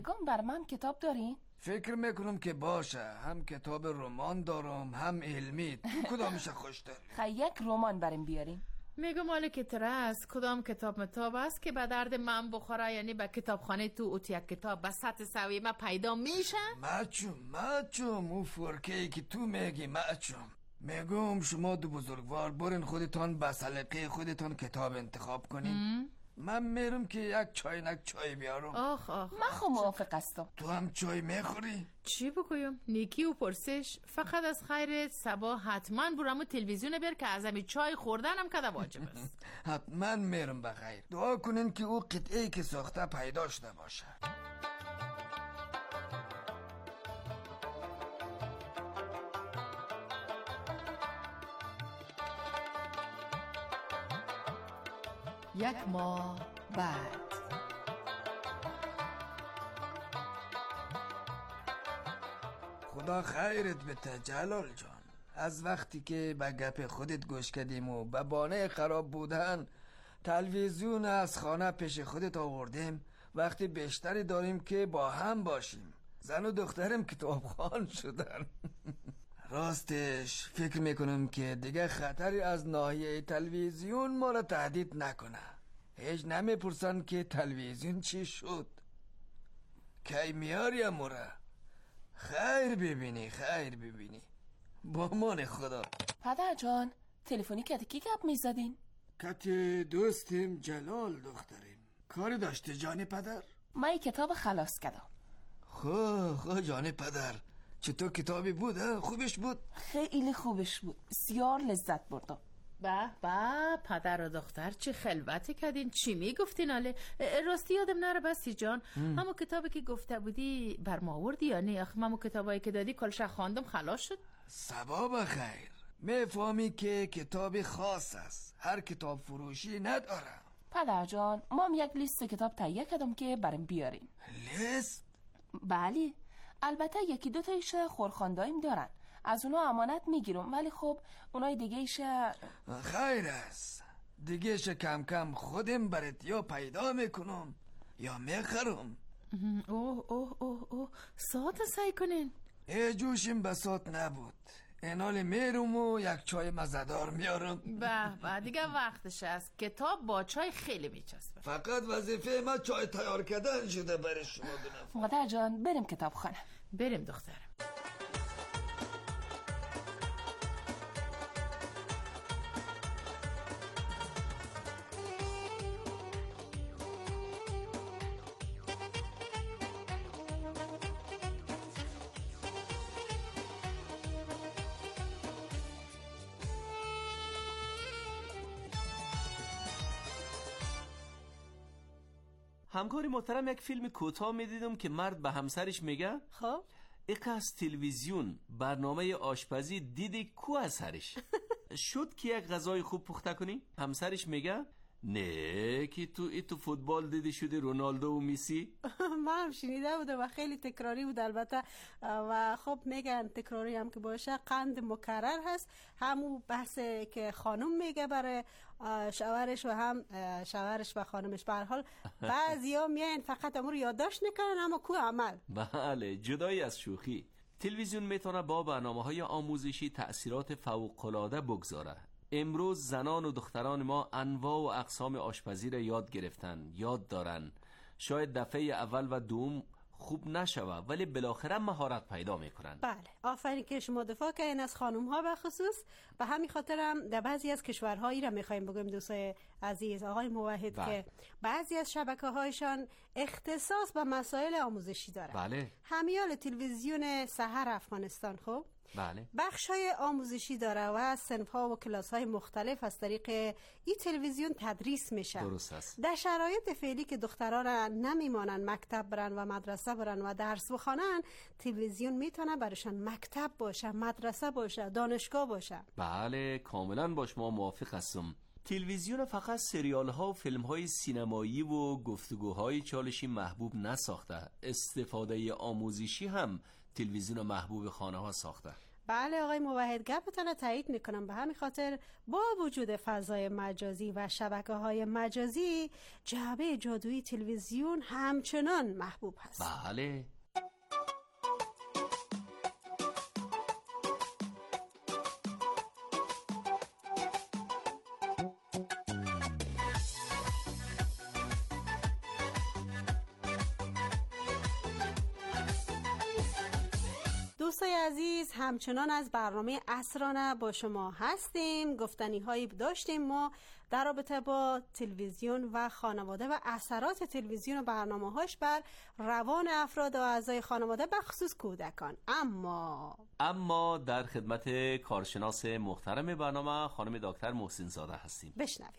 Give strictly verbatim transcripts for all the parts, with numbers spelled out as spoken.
گم بر من کتاب دارین؟ فکر میکنم که باشه. هم کتاب رمان دارم هم علمی. تو کدامش خوش داری؟ خیلی یک رمان بریم بیارین. میگم مال که ترس کدام کتاب متاب است که به درد من بخوره، یعنی به کتابخانه تو اوت یک کتاب به سطح سوی ما پیدا میشه؟ مچوم مچوم او فرکه‌ای که تو میگی مچوم. میگم شما دو بزرگوار برین خودتان به سلیقه خودتان کتاب انتخاب کنین. ام؟ من میرم که یک چاینک چای بیارم. آخ آخ من خو موافق هستم. تو هم چای میخوری؟ چی بگویم؟ نیکی و پرسش فقط از خیر صبا حتما برامو تلویزیون بیر که از امی چای خوردنم کده واجب است. حتما میرم بخیر. دعا کنین که او قطعه که ساخته پیدا شده باشه. یک ماه بعد. خدا خیرت بده جلال جان. از وقتی که به گپ خودت گوش کردیم و به بانه خراب بودن تلویزیون از خانه پیش خودت آوردیم، وقتی بیشتری داریم که با هم باشیم. زن و دخترم کتابخوان شدن. راستش فکر میکنم که دیگه خطری از ناحیه تلویزیون ما را تهدید نکنه. هیچ نمیپرسن که تلویزیون چی شد، کی میاری امورا. خیر ببینی خیر ببینی. با مان خدا. پدر جان تلفنی کتی کی گپ میزدین؟ کت دوستم جلال دخترم. کاری داشته جان پدر؟ من کتاب خلاص کردم. خو خو جان پدر چطور کتابی بود؟ خوبش بود؟ خیلی خوبش بود. بسیار لذت بردم. به به پدر و دختر چه خلوتی کردین. چی میگفتین؟ آله راستی یادم نره بسی جان ام. همون کتابی که گفته بودی بر ما آوردی یا نه؟ آخه همون کتابایی که دادی کلش خواندم خلاص شد. سبا بخیر. میفهمی که کتاب خاص است، هر کتاب فروشی نداره. پدر جان ما هم یک لیست کتاب تهیه کردم که برام بیارین. لیست؟ بله البته یکی دو تایش خورخانداییم دارن، از اونا امانت میگیرم، ولی خب اونای دیگه ایشه خیر است. دیگه شه کم کم خودم برات یا پیدا میکنم یا میخرم. اوه اوه اوه اوه ساعت سعی کنین. ای جوشم بساط نبود. اینال میرم و یک چای مزدار میارم. به به دیگه وقتش است. کتاب با چای خیلی میچسبه. فقط وظیفه ما چای تیار کردن شده برای شما دو نفر. مادر جان بریم کتاب خانه. بریم دخترم. همکاری محترم یک فیلم کوتاه میدیدم که مرد به همسرش میگه خب یک از تلویزیون برنامه آشپزی دیدی کو اثرش شد که یک غذای خوب پخته کنی؟ همسرش میگه نه که تو ای تو فوتبال دیدی شده رونالدو و میسی. من هم شنیده بودم و خیلی تکراری بود البته، و خب میگن تکراری هم که باشه قند مکرر هست. همون بحث که خانم میگه برای شوهرش و هم شوهرش و خانمش. به هر حال بعضیا میان فقط امور یادداشت میکنن اما کو عمل. بله جدایی از شوخی، تلویزیون میتونه با برنامه‌های آموزشی تأثیرات فوق‌العاده بگذاره. امروز زنان و دختران ما انواع و اقسام آشپزی را یاد گرفتن، یاد دارن. شاید دفعه اول و دوم خوب نشوه ولی بالاخره مهارت پیدا میکنن. بله آفرین که شما دفاع کردین از خانم ها به خصوص. به همین خاطر هم در بعضی از کشورهایی را میخوایم بگیم دوستای عزیز آقای موحد بله. که بعضی از شبکه هایشان اختصاص به مسائل آموزشی داره. بله. همیال تلویزیون سحر افغانستان خب بله. بخشای آموزشی داره و صنف‌ها و کلاس‌های مختلف از طریق این تلویزیون تدریس میشه. درست است. در شرایط فعلی که دخترها را نمیمانن مکتب برن و مدرسه برن و درس بخوانن، تلویزیون میتونه براشون مکتب باشه، مدرسه باشه، دانشگاه باشه. بله کاملا با شما موافق هستم. تلویزیون فقط سریال ها و فیلم های سینمایی و گفتگوهای چالشی محبوب نساخته، استفاده آموزشی هم تلویزیون محبوب خانه ها ساخته. بله آقای موحد، گپتان را تایید میکنم. به همین خاطر با وجود فضای مجازی و شبکه های مجازی، جعبه جادویی تلویزیون همچنان محبوب هست. بله. دوستای عزیز، همچنان از برنامه عصرانه با شما هستیم. گفتنی هایی داشتیم ما در رابطه با تلویزیون و خانواده و اثرات تلویزیون و برنامه هاش بر روان افراد و اعضای خانواده بخصوص کودکان. اما اما در خدمت کارشناس محترم برنامه خانم دکتر محسن زاده هستیم. بشنویم.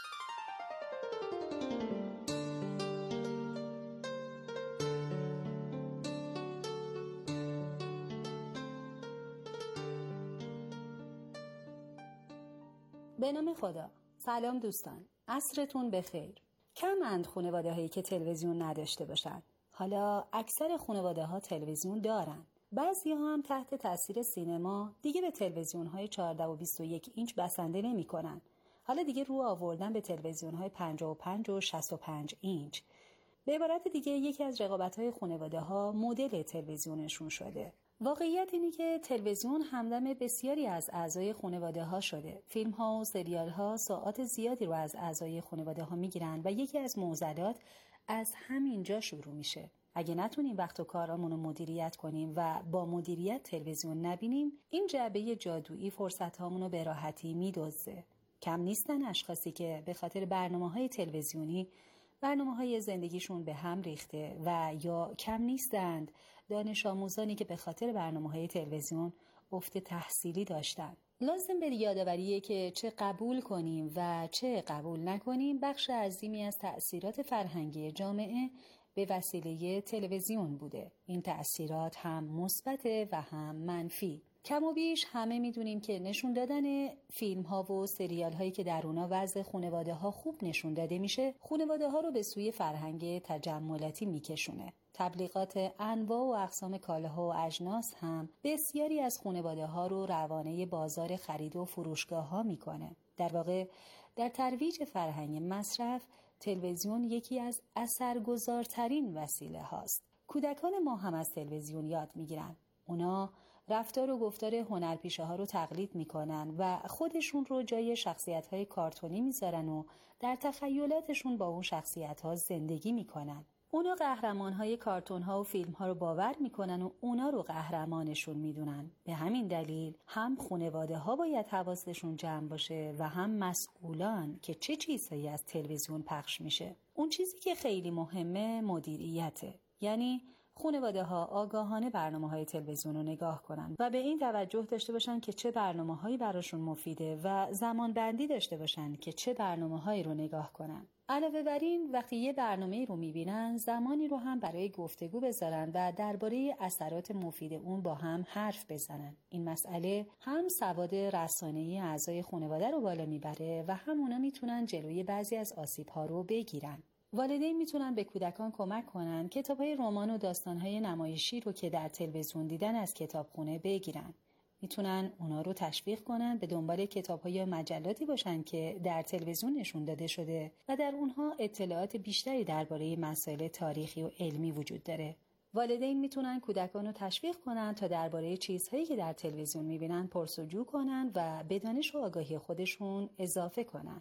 به نام خدا. سلام دوستان، عصرتون بخیر. کمند خانواده هایی که تلویزیون نداشته باشن. حالا اکثر خانواده ها تلویزیون دارن. بعضی ها هم تحت تاثیر سینما دیگه به تلویزیون های چهارده و بیست و یک اینچ بسنده نمی کنن. حالا دیگه رو آوردن به تلویزیون های پنجاه و پنج و شصت و پنج اینچ. به عبارت دیگه یکی از رقابت های خانواده ها مدل تلویزیونشون شده. واقعیت اینه که تلویزیون همدم بسیاری از اعضای خانواده ها شده. فیلم ها و سریال ها ساعات زیادی رو از اعضای خانواده ها میگیرن و یکی از معضلات از همینجا شروع میشه. اگه نتونیم وقت و کارامون رو مدیریت کنیم و با مدیریت تلویزیون نبینیم، این جعبه جادویی فرصت هامون رو به راحتی میدزده. کم نیستن اشخاصی که به خاطر برنامه‌های تلویزیونی برنامه‌های زندگیشون به هم ریخته و یا کم نیستند دانش آموزانی که به خاطر برنامه‌های تلویزیون افت تحصیلی داشتن. لازم به یادآوریه که چه قبول کنیم و چه قبول نکنیم بخش عظیمی از تأثیرات فرهنگی جامعه به وسیله تلویزیون بوده. این تأثیرات هم مثبت و هم منفی. کم و بیش همه میدونیم که نشون دادن فیلم ها و سریال هایی که در اونا وضع خانواده ها خوب نشون داده میشه، خانواده ها رو به سوی فرهنگ تجملاتی میکشونه. تبلیغات انواع و اقسام کالاها و اجناس هم بسیاری از خانواده ها رو روانه بازار خرید و فروشگاه ها میکنه. در واقع در ترویج فرهنگ مصرف، تلویزیون یکی از اثرگذارترین وسیله هاست. کودکان ما هم از تلویزیون یاد میگیرن. اونا رفتار و گفتار هنرپیشه ها رو تقلید میکنن و خودشون رو جای شخصیت های کارتونی میذارن و در تخیلاتشون با اون شخصیت ها زندگی میکنن. اونا قهرمان های کارتون ها و فیلم ها رو باور میکنن و اونا رو قهرمانشون میدونن. به همین دلیل هم خانواده ها باید حواسشون جمع باشه و هم مسئولان که چه چیزهایی از تلویزیون پخش میشه. اون چیزی که خیلی مهمه مدیریته. یعنی خانواده ها آگاهانه برنامه های تلویزیون رو نگاه کنن و به این توجه داشته باشن که چه برنامه هایی براشون مفیده و زمان بندی داشته باشن که چه برنامه هایی رو نگاه کنن. علاوه بر این، وقتی یه برنامه رو میبینن زمانی رو هم برای گفتگو بذارن و درباره اثرات مفید اون با هم حرف بزنن. این مسئله هم سواد رسانه‌ای اعضای خانواده رو بالا میبره و هم اونا میتونن جلوی بعضی از آسیب‌ها رو بگیرن. والدین میتونن به کودکان کمک کنن کتاب‌های رمان و داستان‌های نمایشی رو که در تلویزیون دیدن از کتابخونه بگیرن. میتونن اونا رو تشویق کنن به دنبال کتاب‌ها یا مجلاتی باشن که در تلویزیون نشون داده شده و در اونها اطلاعات بیشتری درباره مسائل تاریخی و علمی وجود داره. والدین میتونن کودکان رو تشویق کنن تا درباره چیزهایی که در تلویزیون میبینن پرسجو کنن و به دانش و آگاهی خودشون اضافه کنن.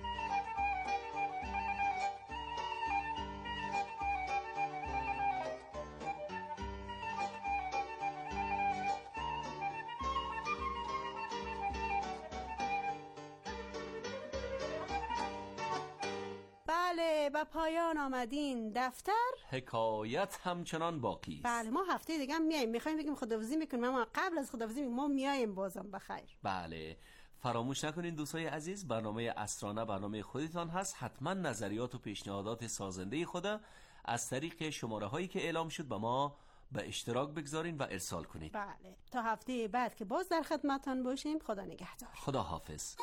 بله، به پایان آمدین دفتر حکایت همچنان باقی است. بله، ما هفته دیگه هم میایم، میخوایم بگیم خداحافظی میکنیم، اما قبل از خداحافظی ما میایم بازم بخیر. بله، فراموش نکنین دوستای عزیز، برنامه عصرانه برنامه خودتان هست. حتما نظریات و پیشنهادات سازنده خود از طریق شماره هایی که اعلام شد به ما به اشتراک بگذارین و ارسال کنید. بله، تا هفته بعد که باز در خدمتتان باشیم. خدا نگهدار. خدا حافظ.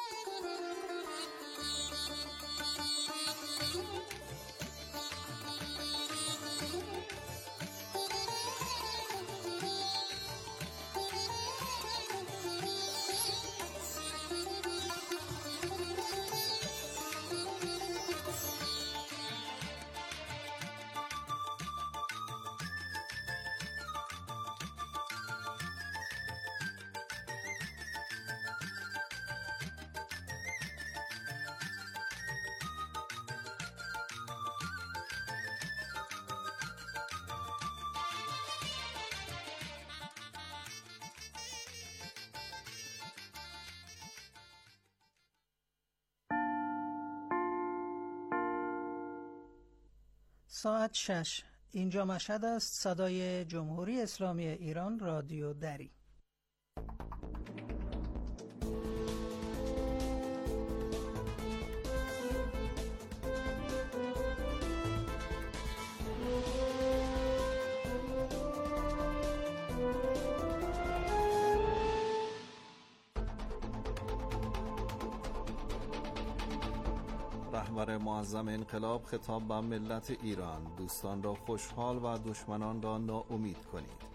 ساعت شش. اینجا مشهد است. صدای جمهوری اسلامی ایران، رادیو دری. رهبر معظم انقلاب خطاب به ملت ایران: دوستان را خوشحال و دشمنان را ناامید کنید.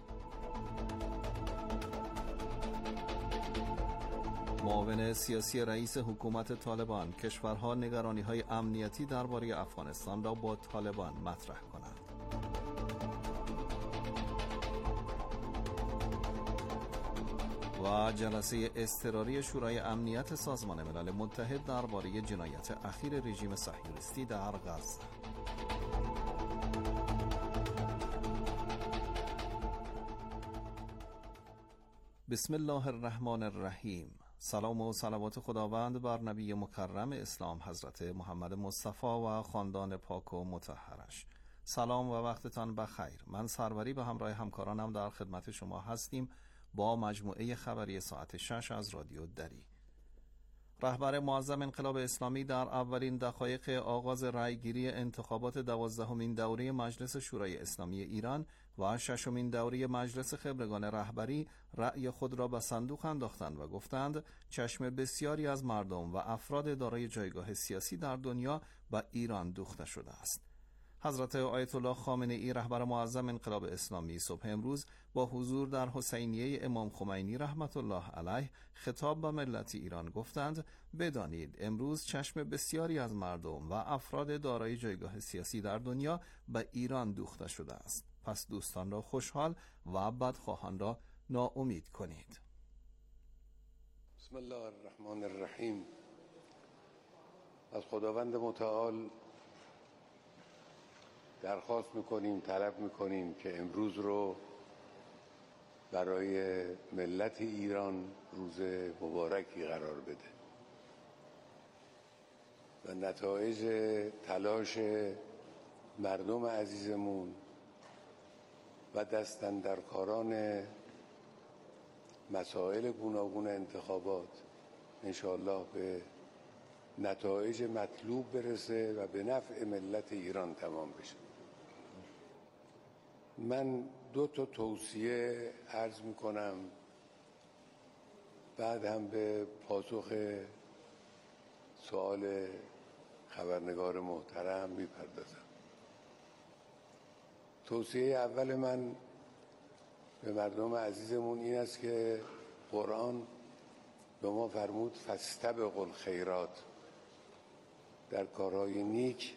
معاون سیاسی رئیس حکومت طالبان: کشورها نگرانی‌های امنیتی درباره افغانستان را با طالبان مطرح کنند. و جلسه اضطراری شورای امنیت سازمان ملل متحد درباره جنایت اخیر رژیم صهیونیستی در غزه. بسم الله الرحمن الرحیم. سلام و صلوات خداوند بر نبی مکرم اسلام حضرت محمد مصطفی و خاندان پاک و مطهرش. سلام و وقتتان بخیر. من سروری به همراه همکارانم در خدمت شما هستیم با مجموعه خبری ساعت شش از رادیو دری. رهبر معظم انقلاب اسلامی در اولین دقایق آغاز رأیگیری انتخابات دوازدهمین دوره مجلس شورای اسلامی ایران و ششمین دوره مجلس خبرگان رهبری رأی خود را به صندوق انداختند و گفتند چشم بسیاری از مردم و افراد دارای جایگاه سیاسی در دنیا به ایران دوخته شده است. حضرت آیت الله خامنه ای رهبر معظم انقلاب اسلامی صبح امروز با حضور در حسینیه امام خمینی رحمت الله علیه خطاب به ملت ایران گفتند بدانید امروز چشم بسیاری از مردم و افراد دارای جایگاه سیاسی در دنیا به ایران دوخته شده است. پس دوستان را خوشحال و بدخواهان را ناامید کنید. بسم الله الرحمن الرحیم. از خداوند متعال درخواست میکنیم، طلب میکنیم که امروز رو برای ملت ایران روز مبارکی قرار بده و نتایج تلاش مردم عزیزمون و دستاندرکاران مسائل گوناگون انتخابات انشاءالله به نتایج مطلوب برسه و به نفع ملت ایران تمام بشه. من دو تا توصیه عرض میکنم، بعد هم به پاسخ سوال خبرنگار محترم میپردازم. توصیه اول من به مردم عزیزمون این است که قرآن به ما فرمود فاستبقوا الخیرات، در کارهای نیک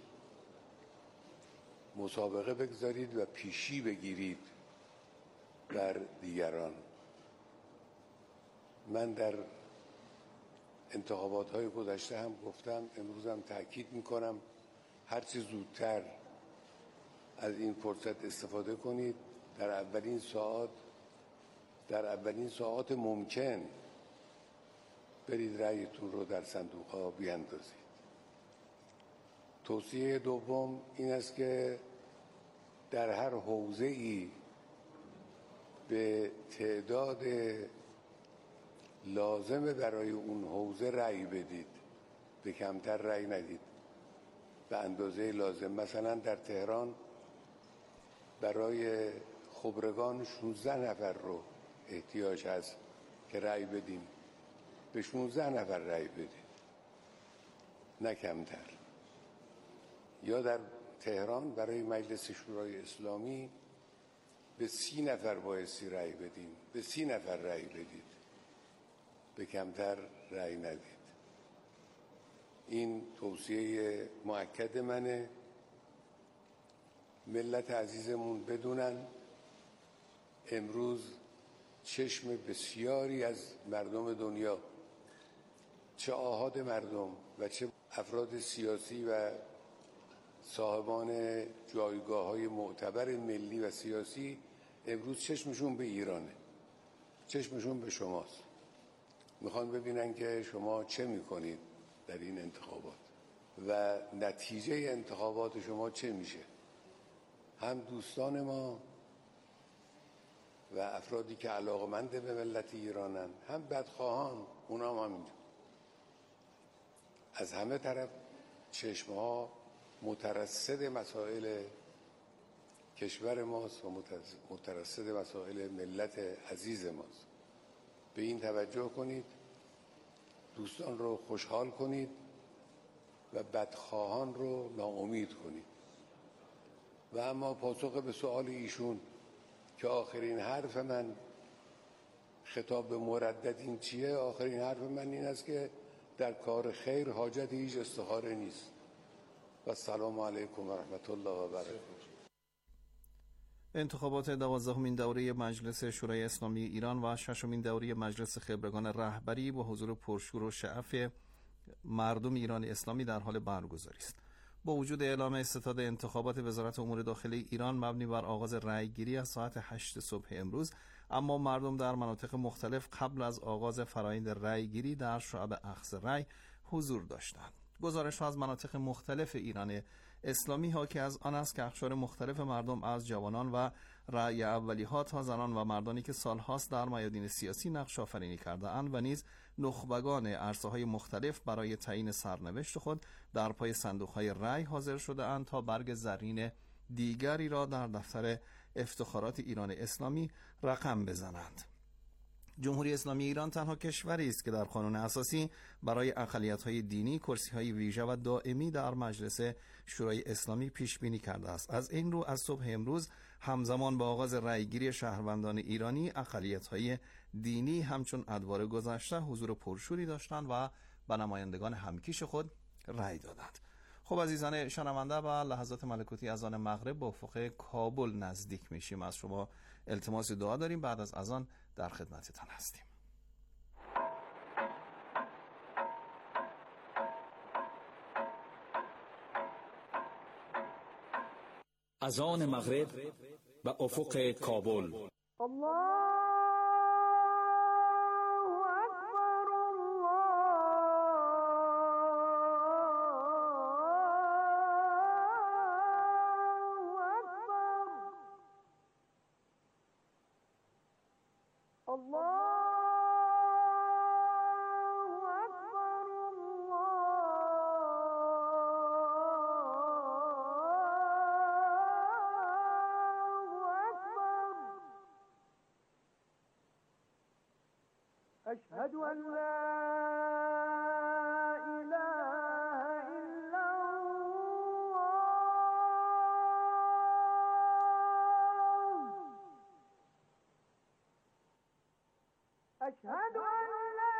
مسابقه بگذارید و پیشی بگیرید بر دیگران. من در انتخابات های گذشته هم گفتم، امروز هم تأکید میکنم، هرچی زودتر از این فرصت استفاده کنید. در اولین ساعت در اولین ساعت ممکن برید رأیتون رو در صندوق ها بیاندازید. توصیه دوم این است که در هر حوزه‌ای به تعداد لازم برای اون حوزه رأی بدید، به کمتر رأی ندید، به اندازه لازم. مثلا در تهران برای خبرگان شانزده نفر رو احتیاج هست که رأی بدیم، به شانزده نفر رأی بدید، نه کمتر. یا در تهران برای مجلس شورای اسلامی به سی نفر بایستی رأی بدیم، به سی نفر رأی بدید، به کمتر رأی ندید. این توصیه مؤکد منه. ملت عزیزمون بدونن امروز چشم بسیاری از مردم دنیا، چه آحاد مردم و چه افراد سیاسی و صاحبان جایگاه های معتبر ملی و سیاسی، امروز چشمشون به ایرانه، چشمشون به شماست. میخوان ببینن که شما چه میکنید در این انتخابات و نتیجه انتخابات شما چه میشه. هم دوستان ما و افرادی که علاقمند به ملت ایرانن، هم بدخواهان، اونا هم همینجور. از همه طرف چشمها مترصد مسائل کشور ماست و مترصد مسائل ملت عزیز ماست. به این توجه کنید، دوستان رو خوشحال کنید و بدخواهان رو ناامید کنید. و اما پاسخ به سؤال ایشون که آخرین حرف من خطاب به مردد این چیه، آخرین حرف من این است که در کار خیر حاجت هیچ استخاره نیست. و السلام علیکم و رحمت الله و برکاته. انتخابات دوازدهمین دوره مجلس شورای اسلامی ایران و ششمین دوره مجلس خبرگان رهبری با حضور پرشور و شعف مردم ایران اسلامی در حال برگزاری است. با وجود اعلام استعداد انتخابات وزارت امور داخلی ایران مبنی بر آغاز رأیگیری از ساعت هشت صبح امروز، اما مردم در مناطق مختلف قبل از آغاز فرآیند رأیگیری در شعب اخذ رأی حضور داشتند. گزارش از مناطق مختلف ایران اسلامی حاکی از آن است که اقشار مختلف مردم از جوانان و رأی اولی ها تا زنان و مردانی که سالهاست در میادین سیاسی نقش آفرینی کرده اند و نیز نخبگان عرصه های مختلف برای تعیین سرنوشت خود در پای صندوق های رأی حاضر شده اند تا برگ زرین دیگری را در دفتر افتخارات ایران اسلامی رقم بزنند. جمهوری اسلامی ایران تنها کشوری است که در قانون اساسی برای اقلیت‌های دینی کرسی‌های ویژه و دائمی در مجلس شورای اسلامی پیش بینی کرده است. از این رو از صبح امروز همزمان با آغاز رأیگیری شهروندان ایرانی، اقلیت‌های دینی همچون ادوار گذشته حضور پرشوری داشتند و به نمایندگان همکیش خود رأی دادند. خب عزیزان شنونده، با لحظات ملکوتی از آن مغرب به افق کابل نزدیک میشیم. از شما التماس دعا داریم. بعد از اذان در خدمتتان هستیم. اذان مغرب به افق کابل. الله أشهد أن لا إله إلا الله أشهد أن لا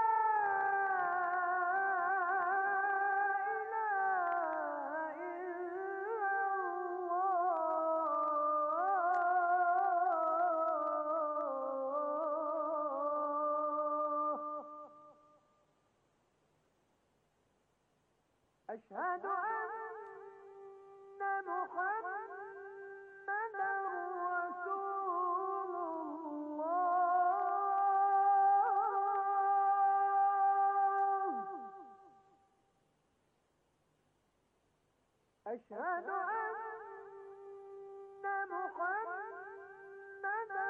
إله إلا أشهد أن محمدا رسول الله أشهد أن محمدا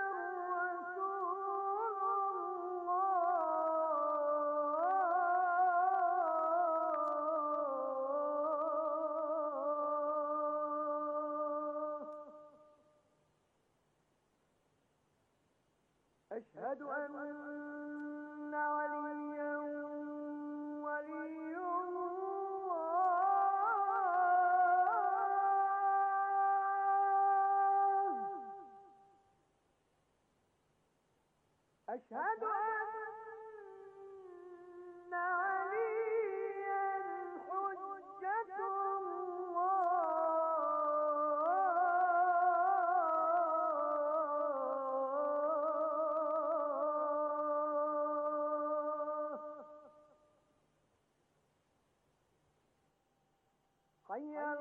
أشهد أن عليا ولي الله أشهد أن عليا حجة حي على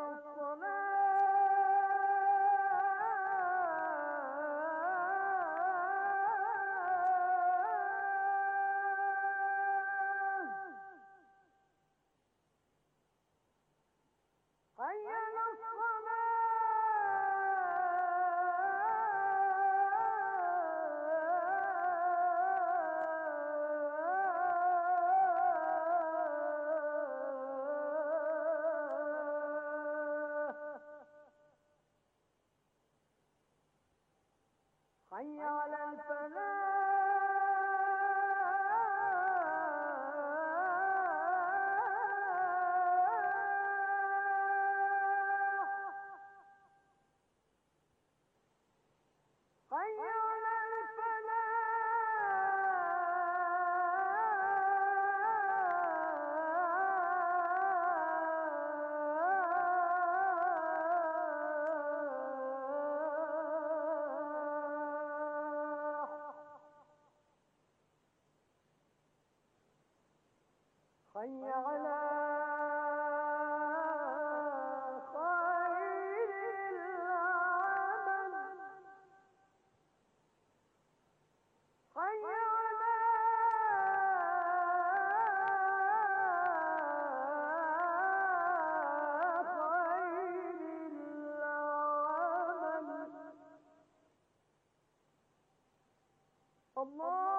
الصلاة حي على الصلاة حي على الفلاح حي على خير العمل حي على خير العمل الله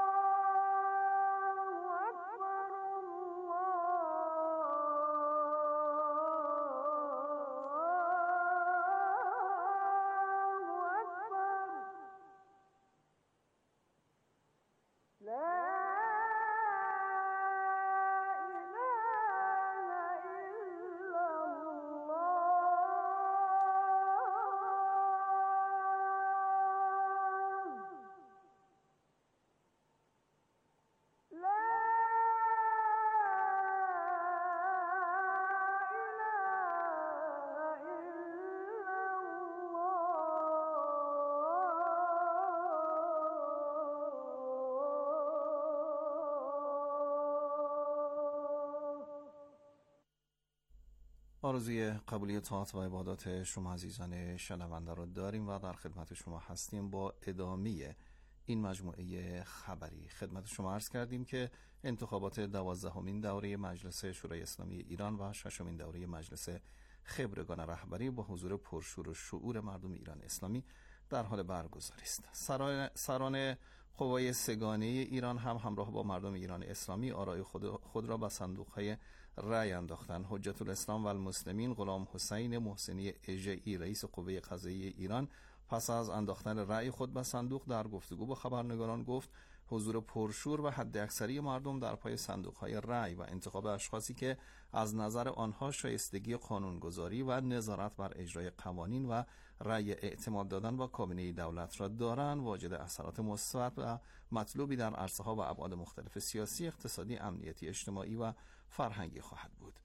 آرزوی قبولی طاعت و عبادات شما عزیزان شنونده رو داریم و در خدمت شما هستیم با ادامه این مجموعه خبری. خدمت شما عرض کردیم که انتخابات دوازدهمین دوره مجلس شورای اسلامی ایران و ششمین دوره مجلس خبرگان رهبری با حضور پرشور و شعور مردم ایران اسلامی در حال برگزاری است. سران, سران قوای سگانه ایران هم همراه با مردم ایران اسلامی آرای خود, خود را به صندوق‌های رأی انداختن. حجت الاسلام و المسلمین غلام حسین محسنی اژه‌ای رئیس قوه قضاییه ایران پس از انداختن رأی خود به صندوق در گفتگو با خبرنگاران گفت حضور پرشور و حد اکثری مردم در پای صندوق‌های رأی و انتخاب اشخاصی که از نظر آنها شایستگی قانونگذاری و نظارت بر اجرای قوانین و رأی اعتماد دادن با کابینه دولت را دارند واجد اثرات مثبت و مطلوبی در عرصه‌ها و ابعاد مختلف سیاسی، اقتصادی، امنیتی، اجتماعی و فرهنگی خواهد بود.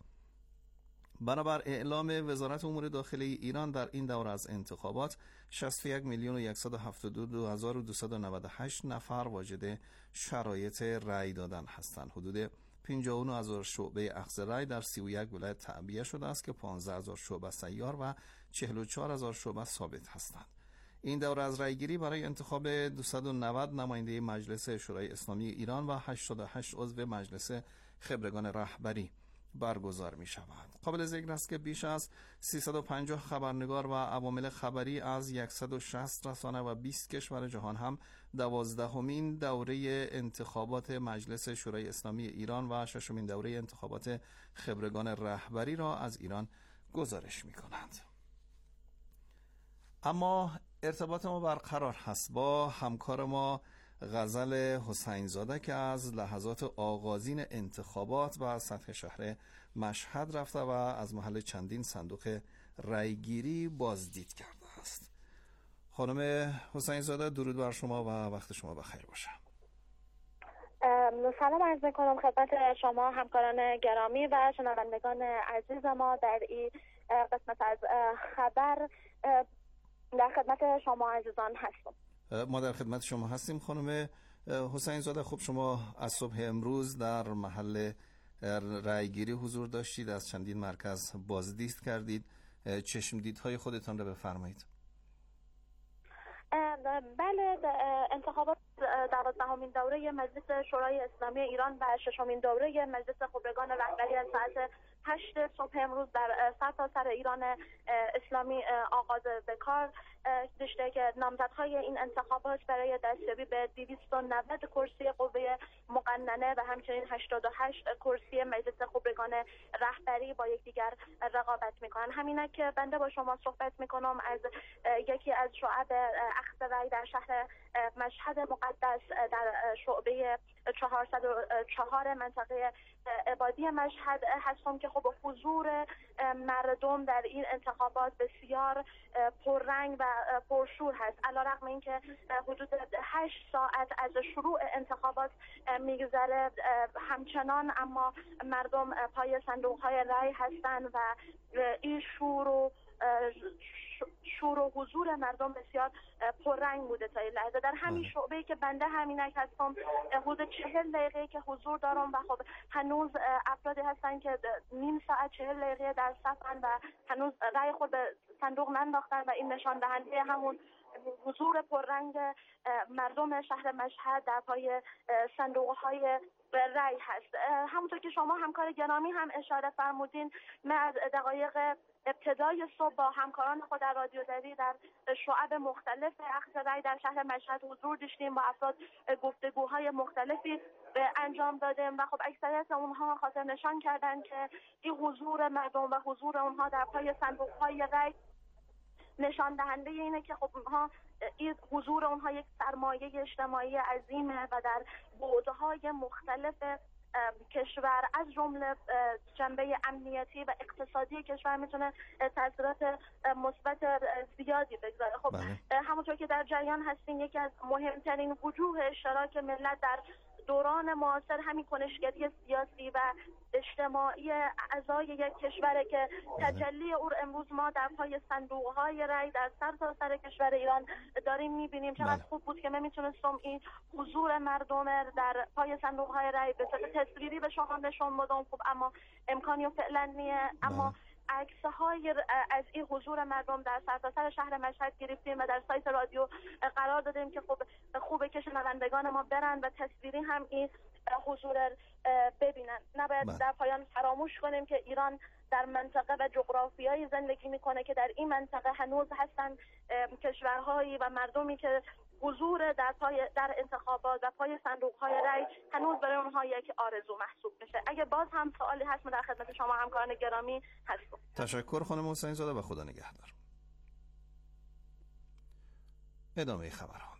بنابر اعلام وزارت امور داخلی ایران در این دوره از انتخابات شصت و یک میلیون و صد و هفتاد و دو هزار و دویست و نود و هشت نفر واجد شرایط رأی دادن هستند. حدود پنجاه و نه هزار شعبه اخذ رأی در سی و یک ولایت تعبیه شده است که پانزده هزار شعبه سیار و چهل و چهار هزار شعبه ثابت هستند. این دوره از رأیگیری برای انتخاب دویست و نود نماینده مجلس شورای اسلامی ایران و هشتاد و هشت عضو مجلس خبرگان رهبری برگزار می شود. قابل ذکر است که بیش از سیصد و پنجاه خبرنگار و عوامل خبری از صد و شصت رسانه و بیست کشور جهان هم دوازدهمین دوره انتخابات مجلس شورای اسلامی ایران و ششمین دوره انتخابات خبرگان رهبری را از ایران گزارش می کنند. اما ارتباط ما برقرار هست با همکار ما غزل حسین زاده که از لحظات آغازین انتخابات و سطح شهر مشهد رفته و از محل چندین صندوق رأیگیری بازدید کرده است. خانم حسین زاده درود بر شما و وقت شما بخیر باشه. سلام عرض می‌کنم خدمت شما همکاران گرامی و شنوندگان عزیز ما در این قسمت از خبر. در خدمت شما عزیزان هستم. ما در خدمت شما هستیم خانم حسین زاده. خب شما از صبح امروز در محل رأیگیری حضور داشتید، از چندین مرکز بازدید کردید، چشم دیدهای خودتان را بفرمایید. بله، انتخابات دوازدهمین دوره مجلس شورای اسلامی ایران و ششمین دوره مجلس خبرگان رهبری از ساعت هشت صبح امروز در سرتاسر سر ایران اسلامی آغاز به کار داشته که نامزدهای این انتخابات برای دستیابی به دویست و نود کرسی قوه مقننه و همچنین هشتاد و هشت کرسی مجلس خبرگان رهبری با یکدیگر رقابت میکنن. همینه که بنده با شما صحبت میکنم از یکی از شعب اخذ رأی در شهر مشهد مقدس در شعبه چهارصد و چهار منطقه عبادی مشهد هستم که خب حضور مردم در این انتخابات بسیار پررنگ و پرشور هست. علیرغم اینکه حدود هشت ساعت از شروع انتخابات میگذره همچنان اما مردم پای صندوق‌های رأی هستند و این شور و شور و حضور مردم بسیار پررنگ بوده تا این لحظه. در همین شعبه که بنده همینک هستم حدود چهل دقیقه که حضور دارم و خب هنوز افرادی هستن که نیم ساعت چهل دقیقه در صفن و هنوز رأی خود به صندوق ننداختن و این نشان دهنده همون حضور پررنگ مردم شهر مشهد در پای صندوق‌های رأی هست. همونطور که شما همکار گرامی هم اشاره فرمودین، من از دقایق ابتدای صبح با همکاران خود در رادیو دری در شعب مختلف اخذ رأی در شهر مشهد حضور داشتیم، با افراد گفتگوهای مختلفی انجام دادیم و خب اکثریت اونها خاطر نشان کردن که این حضور مردم و حضور اونها در پای صندوق‌های رأی نشان دهنده اینه که خب اونها این حضور اونها یک سرمایه اجتماعی عظیمه و در بعدهای مختلف کشور از جمله جنبه امنیتی و اقتصادی کشور میتونه تاثیرات مثبت زیادی بگذاره. خب همونطور که در جریان هستین یکی از مهمترین وجوه اشتراک ملت در دوران معاصر همین کنشگری سیاسی و اجتماعی اعضای یک کشوره که تجلی او امروز ما در پای صندوق‌های رأی در سرتاسر سر کشور ایران داریم می‌بینیم. چقدر خوب بود که من میتونستم این حضور مردم در پای صندوق‌های رأی به صورت تصویری به شما نشون بدم، خب اما امکانی فعلا نیه، اما عکس‌های از این حضور مردم در سرتاسر شهر مشهد گرفتیم و در سایت رادیو قرار دادیم که خب خوبه که شنوندگان ما برن و تصویری هم این حضور ببینن. نباید بله. در پایان فراموش کنیم که ایران در منطقه و جغرافیایی زندگی میکنه که در این منطقه هنوز هستن کشورهایی و مردمی که حضور در پای در انتخابات و پای صندوق‌های رأی هنوز برای اونها یک آرزو محسوب میشه. اگه باز هم سوالی هست من در خدمت شما همکاران گرامی هستم. تشکر خانم حسین زاده و خدا نگهدار. ادامه خبران.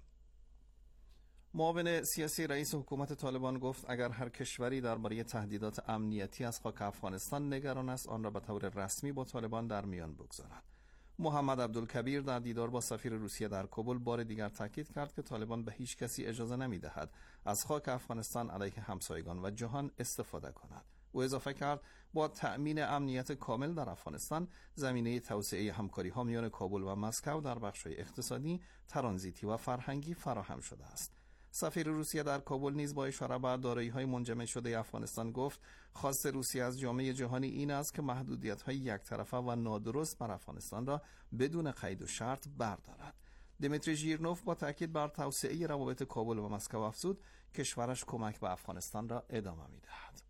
معاون سیاسی رئیس حکومت طالبان گفت اگر هر کشوری درباره تهدیدات امنیتی از خاک افغانستان نگران است آن را به طور رسمی با طالبان در میان بگذارد. محمد عبدالکبیر در دیدار با سفیر روسیه در کابل بار دیگر تاکید کرد که طالبان به هیچ کسی اجازه نمی‌دهد از خاک افغانستان علیه همسایگان و جهان استفاده کند. او اضافه کرد با تأمین امنیت کامل در افغانستان زمینه توسعه همکاری‌ها میان کابل و مسکو در بخش‌های اقتصادی، ترانزیتی و فرهنگی فراهم شده است. سفیر روسیه در کابل نیز با اشاره به دارایی‌های منجمد شده افغانستان گفت خواست روسیه از جامعه جهانی این است که محدودیت‌های یک طرفه و نادرست بر افغانستان را بدون قید و شرط بردارد. دمیتری ژیرنوف با تاکید بر توسعه روابط کابل و مسکو افزود کشورش کمک به افغانستان را ادامه می‌دهد.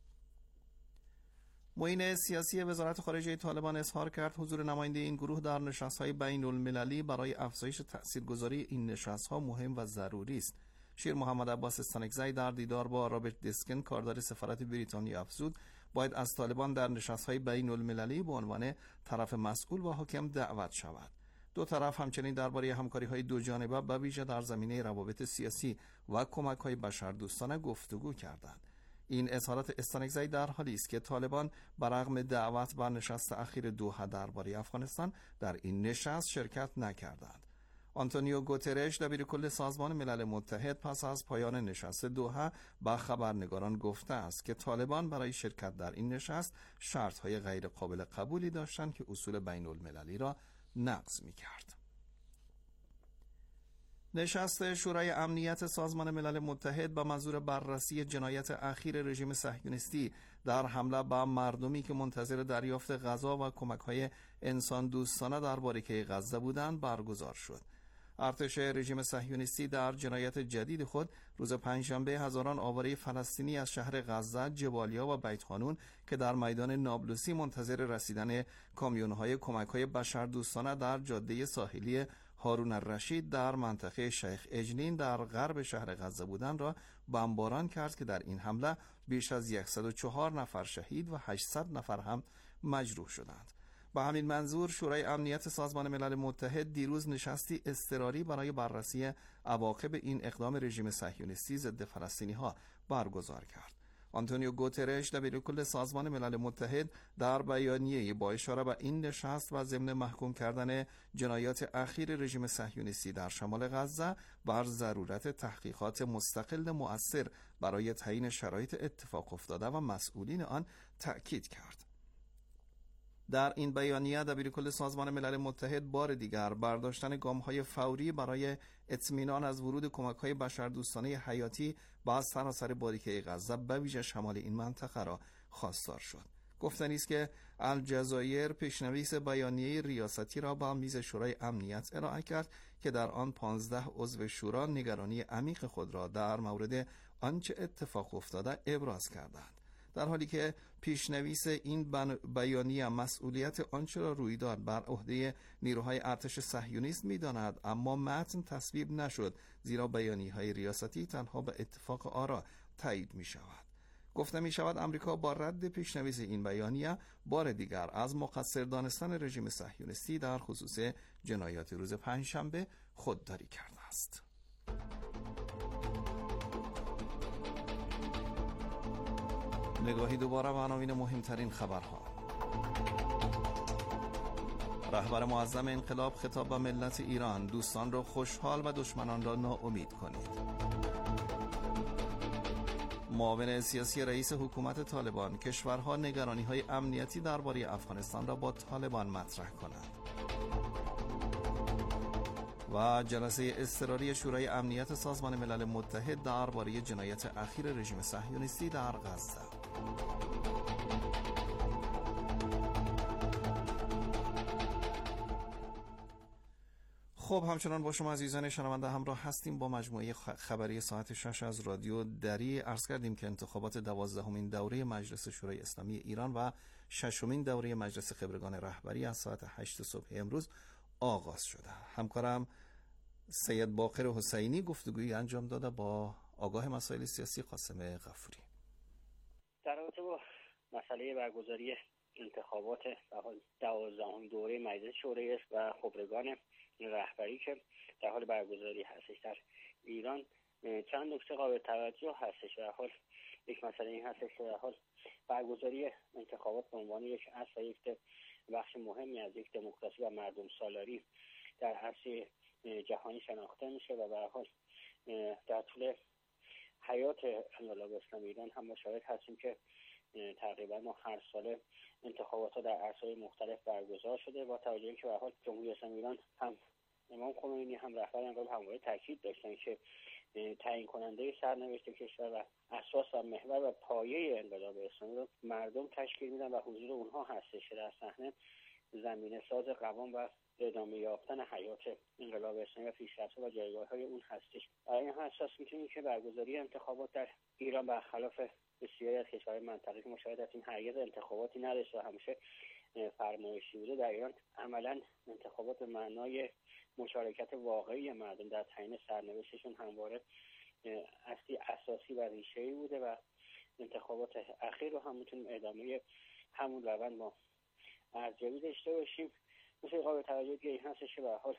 معین سیاسی وزارت خارجه طالبان اظهار کرد حضور نماینده این گروه در نشست‌های بین‌المللی برای افزایش تاثیرگذاری این نشست‌ها مهم و ضروری است. شیر محمد عباس استانکزی در دیدار با رابرت دسکن کاردار سفارت بریتانیا افزود باید از طالبان در نشست‌های بین‌المللی به عنوان طرف مسئول و حاکم دعوت شود. دو طرف همچنین درباره همکاری‌های دو جانبه به ویژه در زمینه روابط سیاسی و کمک‌های بشردوستانه گفتگو کردند. این اظهارات استانکزی در حالی است که طالبان برغم دعوت بر نشست اخیر دوحه درباره افغانستان در این نشست شرکت نکردند. آنتونیو گوترش دبیرکل سازمان ملل متحد پس از پایان نشست دوحه به خبرنگاران گفته است که طالبان برای شرکت در این نشست شرط‌های غیر قابل قبولی داشتند که اصول بین المللی را نقض می‌کرد. نشست شورای امنیت سازمان ملل متحد به منظور بررسی جنایت اخیر رژیم صهیونیستی در حمله به مردمی که منتظر دریافت غذا و کمک‌های انسان دوستانه در باریکه غزه بودند برگزار شد. ارتش رژیم صهیونیستی در جنایت جدید خود روز پنجشنبه هزاران آواره فلسطینی از شهر غزه، جبالیا و بیت خانون که در میدان نابلسی منتظر رسیدن کامیون‌های کمک‌های بشردوستانه در جاده ساحلی هارون الرشید در منطقه شیخ اجلین در غرب شهر غزه بودند را بمباران کرد که در این حمله بیش از صد و چهار نفر شهید و هشتصد نفر هم مجروح شدند. به همین منظور شورای امنیت سازمان ملل متحد دیروز نشستی اضطراری برای بررسی عواقب این اقدام رژیم صهیونیستی ضد فلسطینی‌ها برگزار کرد. آنتونیو گوترش دبیرکل سازمان ملل متحد در بیانیه‌ای با اشاره به این نشست و ضمن محکوم کردن جنایات اخیر رژیم صهیونیستی در شمال غزه بر ضرورت تحقیقات مستقل مؤثر برای تعیین شرایط اتفاق افتاده و مسئولین آن تأکید کرد. در این بیانیه دبیرکل سازمان ملل متحد بار دیگر برداشتن گام‌های فوری برای اطمینان از ورود کمک‌های بشردوستانه حیاتی با از سراسر باریکه غزه به ویژه شمال این منطقه را خواستار شد. گفتنی است که الجزایر پیشنویس بیانیه ریاستی را با میز شورای امنیت ارائه کرد که در آن پانزده عضو شورا نگرانی عمیق خود را در مورد آنچه اتفاق افتاده ابراز کردند. در حالی که پیشنویس این بیانیه مسئولیت آنچه را روی داد بر عهده نیروهای ارتش صهیونیست می‌داند، اما متن تصویب نشد، زیرا بیانیه‌های ریاستی تنها به اتفاق آرا تایید می‌شود. گفته می‌شود آمریکا با رد پیشنویس این بیانیه بار دیگر از مقصر دانستن رژیم صهیونیستی در خصوص جنایات روز پنجشنبه خودداری کرده است. نگاهی دوباره به عناوین مهمترین خبرها. رهبر معظم انقلاب خطاب به ملت ایران: دوستان را خوشحال و دشمنان را ناامید کنید. معاون سیاسی رئیس حکومت طالبان: کشورها نگرانی‌های امنیتی درباره افغانستان را با طالبان مطرح کنند. و جلسه اضطراری شورای امنیت سازمان ملل متحد درباره جنایت اخیر رژیم صهیونیستی در غزه. خب همچنان با شما عزیزان شنونده همراه هستیم با مجموعه خبری ساعت شش از رادیو دری. عرض کردیم که انتخابات دوازدهمین دوره مجلس شورای اسلامی ایران و ششمین دوره مجلس خبرگان رهبری از ساعت هشت صبح امروز آغاز شده. همکارم سید باقر حسینی گفتگویی انجام داده با آگاه مسائل سیاسی قاسم غفوری. در رابطه با مسئله برگزاری انتخابات دوازدهمین دوره مجلس شورای و خبرگان رهبری که در حال برگزاری هستش در ایران، چند نکته قابل توجه هستش. در حال یک مسئله این هستش که در حال برگزاری انتخابات به عنوان یک اصل و یک بخش مهمی از یک دموکراسی و مردم سالاری در عرصه جهانی شناخته میشه و به هر حال در طول حیات انقلاب اسلامی ایران هم مشاهد هستیم که تقریبا ما هر ساله انتخابات ها در عرصه‌های مختلف برگزار شده. با توجه اینکه به هر حال جمهوری اسلامی ایران هم امام خمینی هم رهبر انقلاب همواره تاکید داشتن که تعیین کننده سرنوشت کشور و اساس و محور و پایه انقلاب اسلامی رو مردم تشکیل میدن و حضور اونها هستش که در صحنه زمینه ساز قوام و ادامه یافتن حیات انقلاب اسلامی و پیشرفت و جایگاه‌های اون هستش. برای این اساس می‌تونیم که برگزاری انتخابات در ایران برخلاف بسیاری از کشورهای منطقه‌ای که مشاهده هستیم هرگز انتخاباتی نداشته و همیشه فرمایشی بوده، در ایران عملاً انتخابات به معنای مشارکت واقعی مردم در تعیین سرنوشتشون همواره اصلی اساسی و ریشه‌ای بوده و انتخابات اخیر رو هم می‌تونیم ادامه همون روند ما ارزیابی داشته باشیم. مثل قابل توجه دیگه این هستش که به هر حال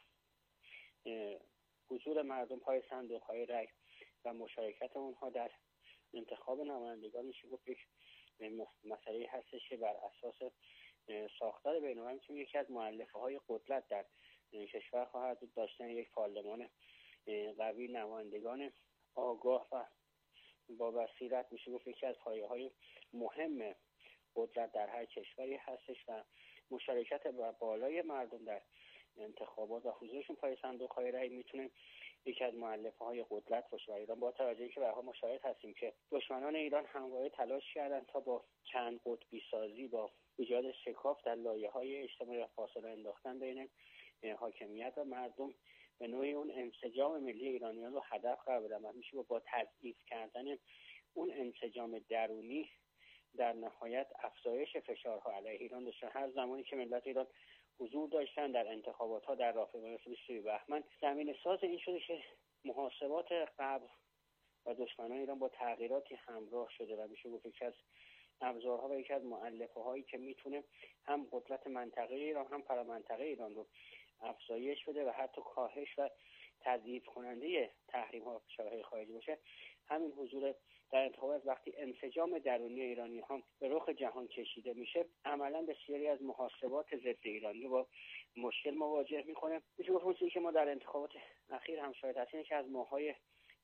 حضور مردم پای صندوق‌های رای و مشارکت اونها در انتخاب نمایندگان میشه گفت یک مسئله هستش که بر اساس ساختار بین‌المللی میتونه یکی از مؤلفه‌های قدرت در کشور خواهد بود. داشتن یک پارلمان قوی، نمایندگان آگاه و با بصیرت میشه گفت یکی از پایه‌های مهم قدرت در هر کشوری هستش و مشارکت بالای مردم در انتخابات و حضورشون پای صندوق‌های رای میتونه یکی از مؤلفه‌های قدرت باشه. و ایران با توجه اینکه به هر حال مشاهد هستیم که دشمنان ایران همواره تلاش کردن تا با چند قطبی سازی، با ایجاد شکاف در لایه‌های اجتماعی و فاصله انداختن بین حاکمیت و مردم به نوعی اون انسجام ملی ایرانیان رو هدف قرار بدن و میشه با تضعیف کردن اون انسجام درونی در نهایت افزایش فشارها علیه ایران داشتن. هر زمانی که ملت ایران حضور داشتن در انتخابات ها در رافع بیست و بهمن، زمین ساز این شده که محاسبات غرب و دشمنان ایران با تغییراتی همراه شده و میشه گفت یکی از ابزارها و یکی از مؤلفه هایی که میتونه هم قدرت منطقه ایران هم پرامنطقه ایران رو افزایش بده و حتی کاهش و تضعیف کننده تحریم ها و فشارهای خارجی باشه، همین حضور در انتخابات وقتی انسجام درونی ایرانی ها به رخ جهان کشیده میشه، عملا بسیاری از محاسبات ضد ایرانی با مشکل مواجه میکنه. میشه گفت اون چیزی که ما در انتخابات اخیر هم شاهد هستیم که از ماهای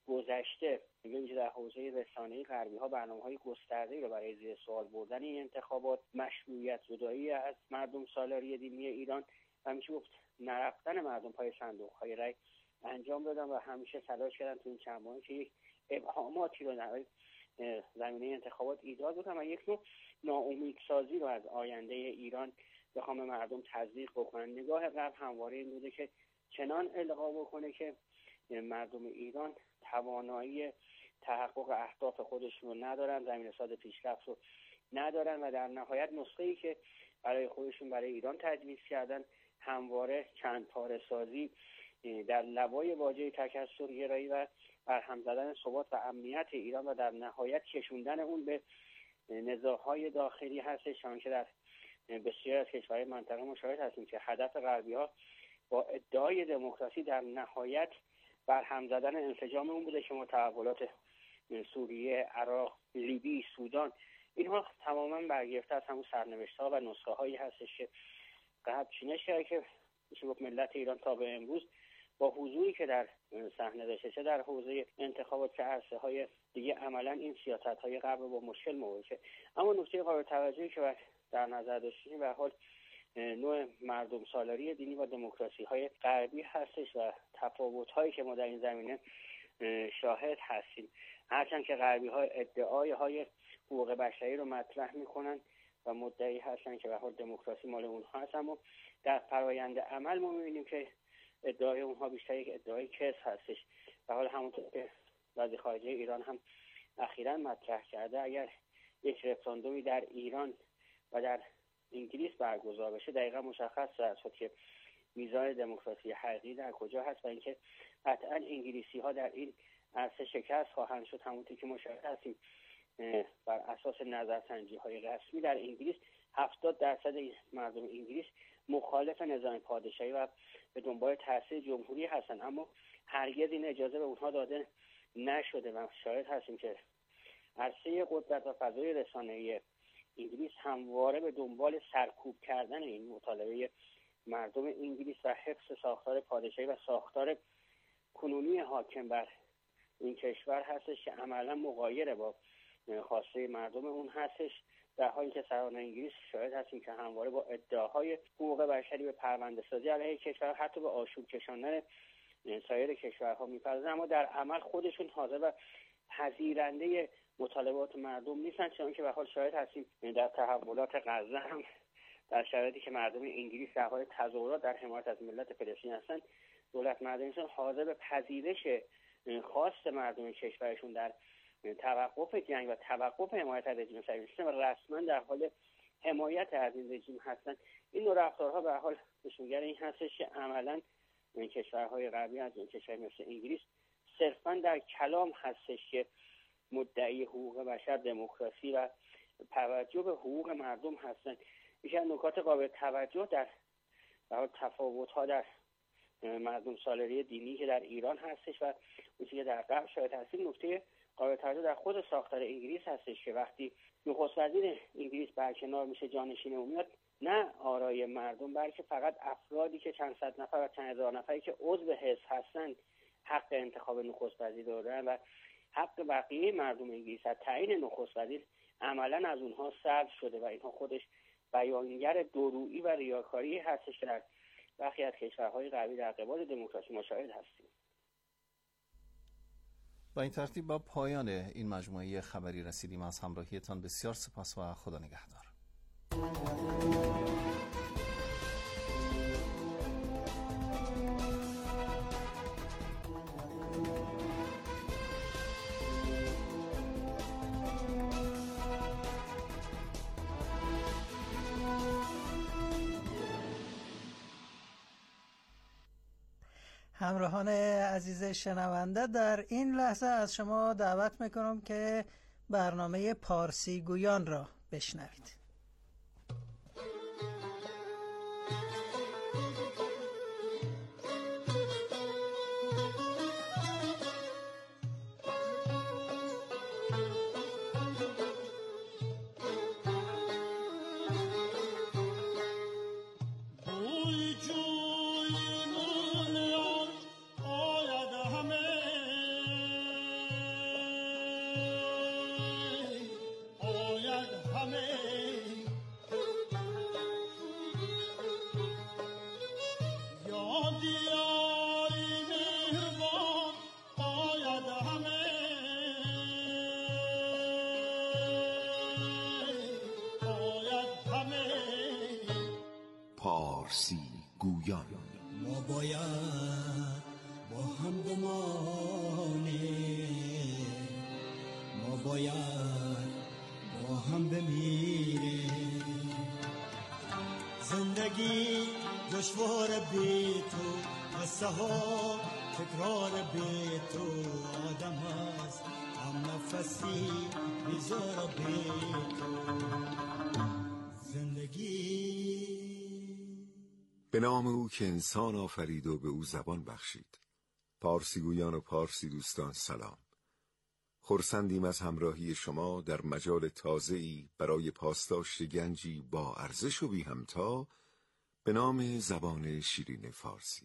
گذشته به ویژه در حوزه رسانه‌ای غربی‌ها برنامه‌های گسترده‌ای رو برای زیر سوال بردن این انتخابات، مشروعیت زدایی از مردم سالاری دینی ایران و میشه گفت نرفتن مردم پای صندوق‌های رای انجام دادن و همیشه تلاش کردن تو این چند ماهی که یک ابهاماتی رو در زمینه انتخابات ایجاد بکنن و یک نوع ناامیدسازی رو از آینده ایران بخوام مردم تزریق بکنن. نگاه غرب همواره این بوده که چنان القا بکنه که مردم ایران توانایی تحقق اهداف خودشون رو ندارن، زمین ساز پیشرفت رو ندارن و در نهایت نسخه‌ای که برای خودشون برای ایران تجویز کردن همواره چند پاره سازی در لوای واژه تکثر گرایی و برهم زدن ثبات و امنیت ایران و در نهایت کشوندن اون به نزاع‌های داخلی هستش، چون که در بسیاری از کشورهای منطقه مشاهده هستیم که هدف غربی‌ها با ادعای دموکراسی در نهایت برهم زدن انسجام اون بوده که ما تحولات سوریه، عراق، لیبی، سودان اینها تماما برگرفته از همون سرنوشت‌ها و نسخه‌هایی هستش که غرب چینش کرده که میشه گفت ملت ایران تا به امروز با حضوری که در صحنه داشته، چه در حوزه انتخابات که عرصه‌های دیگه، عملا این سیاست‌های غرب با مشکل مواجهه. اما نکته قابل توجهی که در نظر داشتیم به حال نوع مردم سالاری دینی و دموکراسی‌های غربی هستش و تفاوت‌هایی که ما در این زمینه شاهد هستیم. هرچند که غربی‌ها ادعای‌های حقوق بشری رو مطرح می‌کنن و مدعی هستن که به حال دموکراسی مال اونها هست، اما در فرآیند عمل ما می‌بینیم که ادعای اونها بیشتر یک ادعای کذب هستش. به حال همونطور که وزیر خارجه ایران هم اخیراً مطرح کرده، اگر یک رفراندومی در ایران و در انگلیس برگزار بشه دقیقا مشخص شد که میزان دموکراسی حقیقی در کجا هست و اینکه قطعا انگلیسی ها در این عرصه شکست خواهند شد. همونطور که مشاهده هستیم بر اساس نظرسنجی های رسمی در انگلیس هفتاد درصد مردم انگلیس مخالف نظام پادشاهی و به دنبال تأسیس جمهوری هستند، اما هرگز این اجازه به اونها داده نشده و شاهد هستیم که عرصه قدرت و فضای رسانه‌ای انگلیس همواره به دنبال سرکوب کردن این مطالبه مردم انگلیس و حفظ ساختار پادشاهی و ساختار کنونی حاکم بر این کشور هستش که عملا مغایر با خواسته مردم اون هستش، در حالی که سران انگلیس شاهد هستیم که همواره با ادعاهای حقوق بشری به پرونده سازی علیه کشور حتی به آشوب کشاندن سایر کشورها میپردازن، اما در عمل خودشون حاضر و پذیرنده مطالبات مردم نیستن، چون که به حال شاهد هستیم در تحولات غزه هم در شرایطی که مردم انگلیس در حال تظاهرات در حمایت از ملت فلسطین هستن، دولت مردمشون حاضر به پذیرش خواست مردم کشورشون در توقف جنگ و توقف حمایت از رژیم صهیونیستی و رسما در حال حمایت از این رژیم هستن. این نوع رفتارها به حال نشونگر این هستش که عملا این کشورهای غربی از این کشور مثل انگلیس صرفا در کلام هستش که مدعی حقوق بشر، دموکراسی و توجه به حقوق مردم هستند. یکی از نکات قابل توجه در در تفاوت‌ها در مردم سالاری دینی که در ایران هستش و اون چیزی که در غرب شاهد هستیم، نکته قابل توجه در خود ساختار انگلیس هستش که وقتی نخست وزیر انگلیس برکنار میشه، جانشین اون میاد، نه آرای مردم بلکه فقط افرادی که چند صد نفر و چند هزار نفری که عضو حزب هستند حق انتخاب نخست وزیر دارن و حق بقیه مردم انگلیس از تعیین نخست وزیر عملا از اونها سلب شده و اینها خودش بیانگر دورویی و ریاکاری هستش که در برخی از کشورهای غربی در قبال دموکراسی مشاهد هستیم. با این ترتیب با پایان این مجموعه خبری رسیدیم. از همراهیتان بسیار سپاس و خدا نگهدار. همراهان عزیز شنونده، در این لحظه از شما دعوت میکنم که برنامه پارسی گویان را بشنوید. پارسی گویان. ما باید با هم بمانیم، ما باید با هم بمیریم. زندگی دشوار بی تو، قصه ها تکرار بی تو. آدم هست هم نفسی بیزار بی تو. زندگی به نام او که انسان آفرید و به او زبان بخشید. پارسی گویان و پارسی دوستان سلام. خرسندیم از همراهی شما در مجال تازه‌ای برای پاسداشت گنجی با ارزش و بی همتا به نام زبان شیرین فارسی.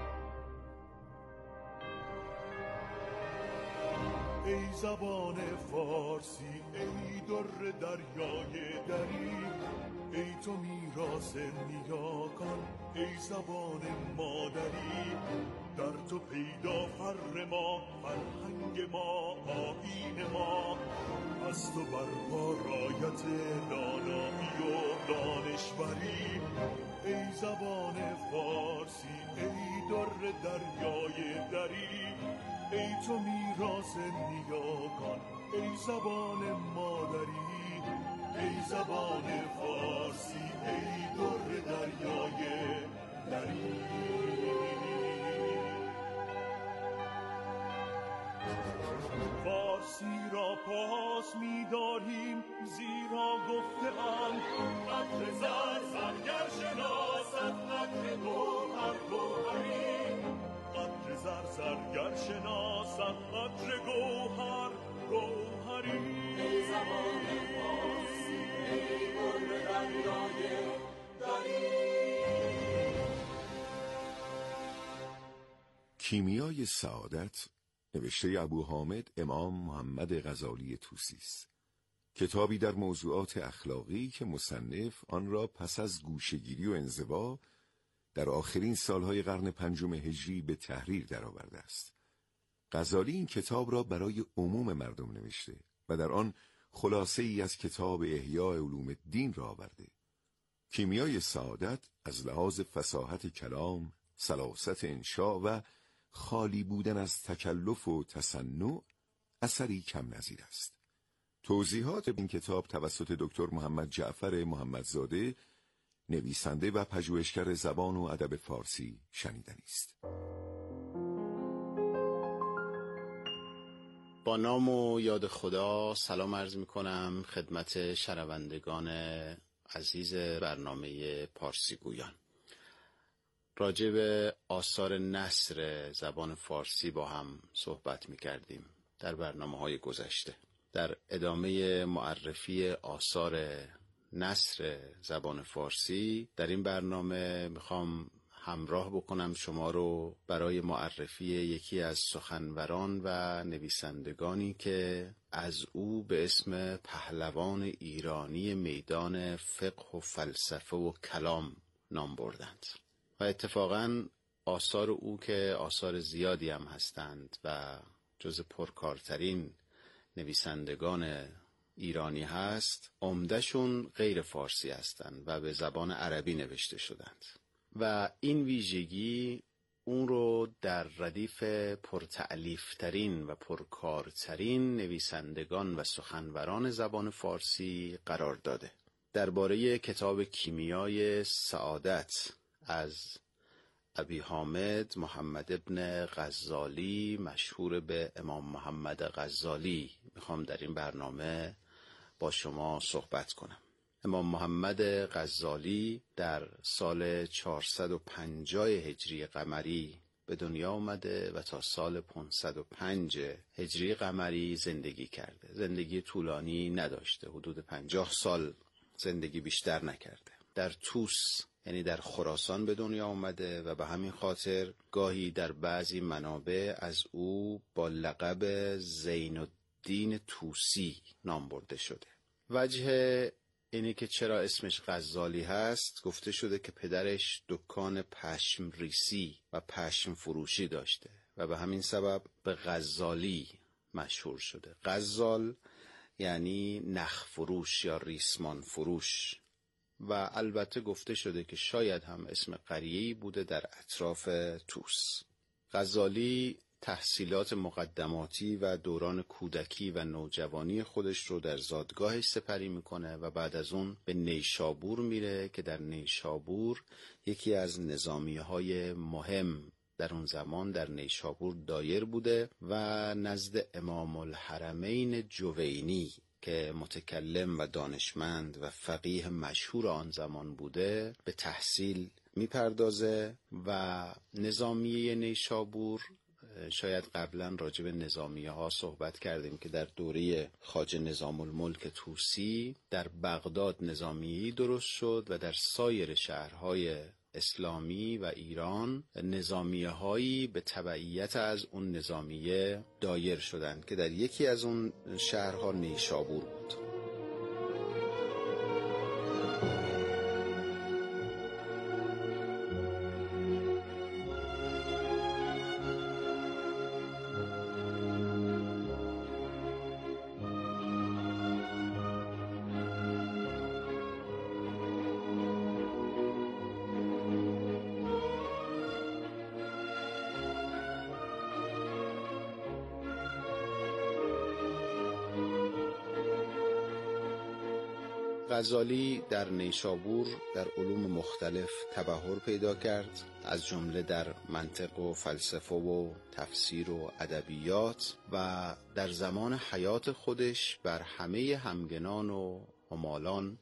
ای زبان فارسی، ای در دریای دری، ای تو میراث نیاکان، ای زبان مادری. در تو پیدا فر ما، فرهنگ ما، آیین ما. از تو برپا رایت دانایی و دانشوری. ای زبان فارسی، ای در دریای دری، ای تو میراث نیاکان، ای زبان مادری. ای زبان فارسی، ای در دریای دری. فارسی را پاس می‌داریم زیرا گفته‌اند قدر زر زرگر شناسد، قدر گوهر گوهری. قدر زر زرگر شناسد، قدر گوهر گوهری. ای زبان فارسی، ای در دریای دری. کیمیای سعادت نوشته ابو حامد امام محمد غزالی طوسی است. کتابی در موضوعات اخلاقی که مصنف آن را پس از گوشه‌گیری و انزوا در آخرین سالهای قرن پنجم هجری به تحریر درآورده است. غزالی این کتاب را برای عموم مردم نوشته و در آن خلاصه ای از کتاب احیاء علوم الدین را آورده. کیمیای سعادت از لحاظ فصاحت کلام، سلاست انشاء و خالی بودن از تکلف و تصنع اثری کم نظیر است. توضیحات این کتاب توسط دکتر محمد جعفر محمدزاده، نویسنده و پژوهشگر زبان و ادب فارسی، شنیدنی است. با نام و یاد خدا سلام عرض می کنم خدمت شنوندگان عزیز برنامه پارسی گویان. راجع به آثار نثر زبان فارسی با هم صحبت می کردیم در برنامه های گذشته. در ادامه معرفی آثار نثر زبان فارسی در این برنامه میخوام همراه بکنم شما رو برای معرفی یکی از سخنوران و نویسندگانی که از او به اسم پهلوان ایرانی میدان فقه و فلسفه و کلام نام بردند و اتفاقاً آثار او که آثار زیادی هم هستند و جز پرکارترین نویسندگان ایرانی هست، عمده‌شون غیر فارسی هستند و به زبان عربی نوشته شدند و این ویژگی اون رو در ردیف پرتألیفترین و پرکارترین نویسندگان و سخنوران زبان فارسی قرار داده. درباره کتاب کیمیای سعادت از ابی حامد محمد ابن غزالی، مشهور به امام محمد غزالی، میخوام در این برنامه با شما صحبت کنم. امام محمد غزالی در سال چهارصد و پنجاه هجری قمری به دنیا آمده و تا سال پانصد و پنج هجری قمری زندگی کرده. زندگی طولانی نداشته، حدود پنجاه سال زندگی بیشتر نکرده. در توس یعنی در خراسان به دنیا آمده و به همین خاطر گاهی در بعضی منابع از او با لقب زین الدین توسی نام برده شده. وجه اینه که چرا اسمش غزالی هست، گفته شده که پدرش دکان پشم ریسی و پشم فروشی داشته و به همین سبب به غزالی مشهور شده. غزال یعنی نخ فروش یا ریسمان فروش. و البته گفته شده که شاید هم اسم قریه‌ای بوده در اطراف توس. غزالی تحصیلات مقدماتی و دوران کودکی و نوجوانی خودش رو در زادگاهش سپری میکنه و بعد از اون به نیشابور میره که در نیشابور یکی از نظامیه‌های مهم در اون زمان در نیشابور دایر بوده و نزد امام الحرمین جوینی که متکلم و دانشمند و فقیه مشهور آن زمان بوده به تحصیل میپردازه. و نظامیه نیشابور، شاید قبلا راجع به نظامیه ها صحبت کردیم که در دوره خواجه نظام الملک طوسی در بغداد نظامیه‌ای درست شد و در سایر شهرهای اسلامی و ایران نظامیه هایی به تبعیت از اون نظامیه دایر شدند که در یکی از اون شهرها نیشابور بود. غزالی در نیشابور در علوم مختلف تبحر پیدا کرد، از جمله در منطق و فلسفه و تفسیر و ادبیات، و در زمان حیات خودش بر همه همگنان و همالان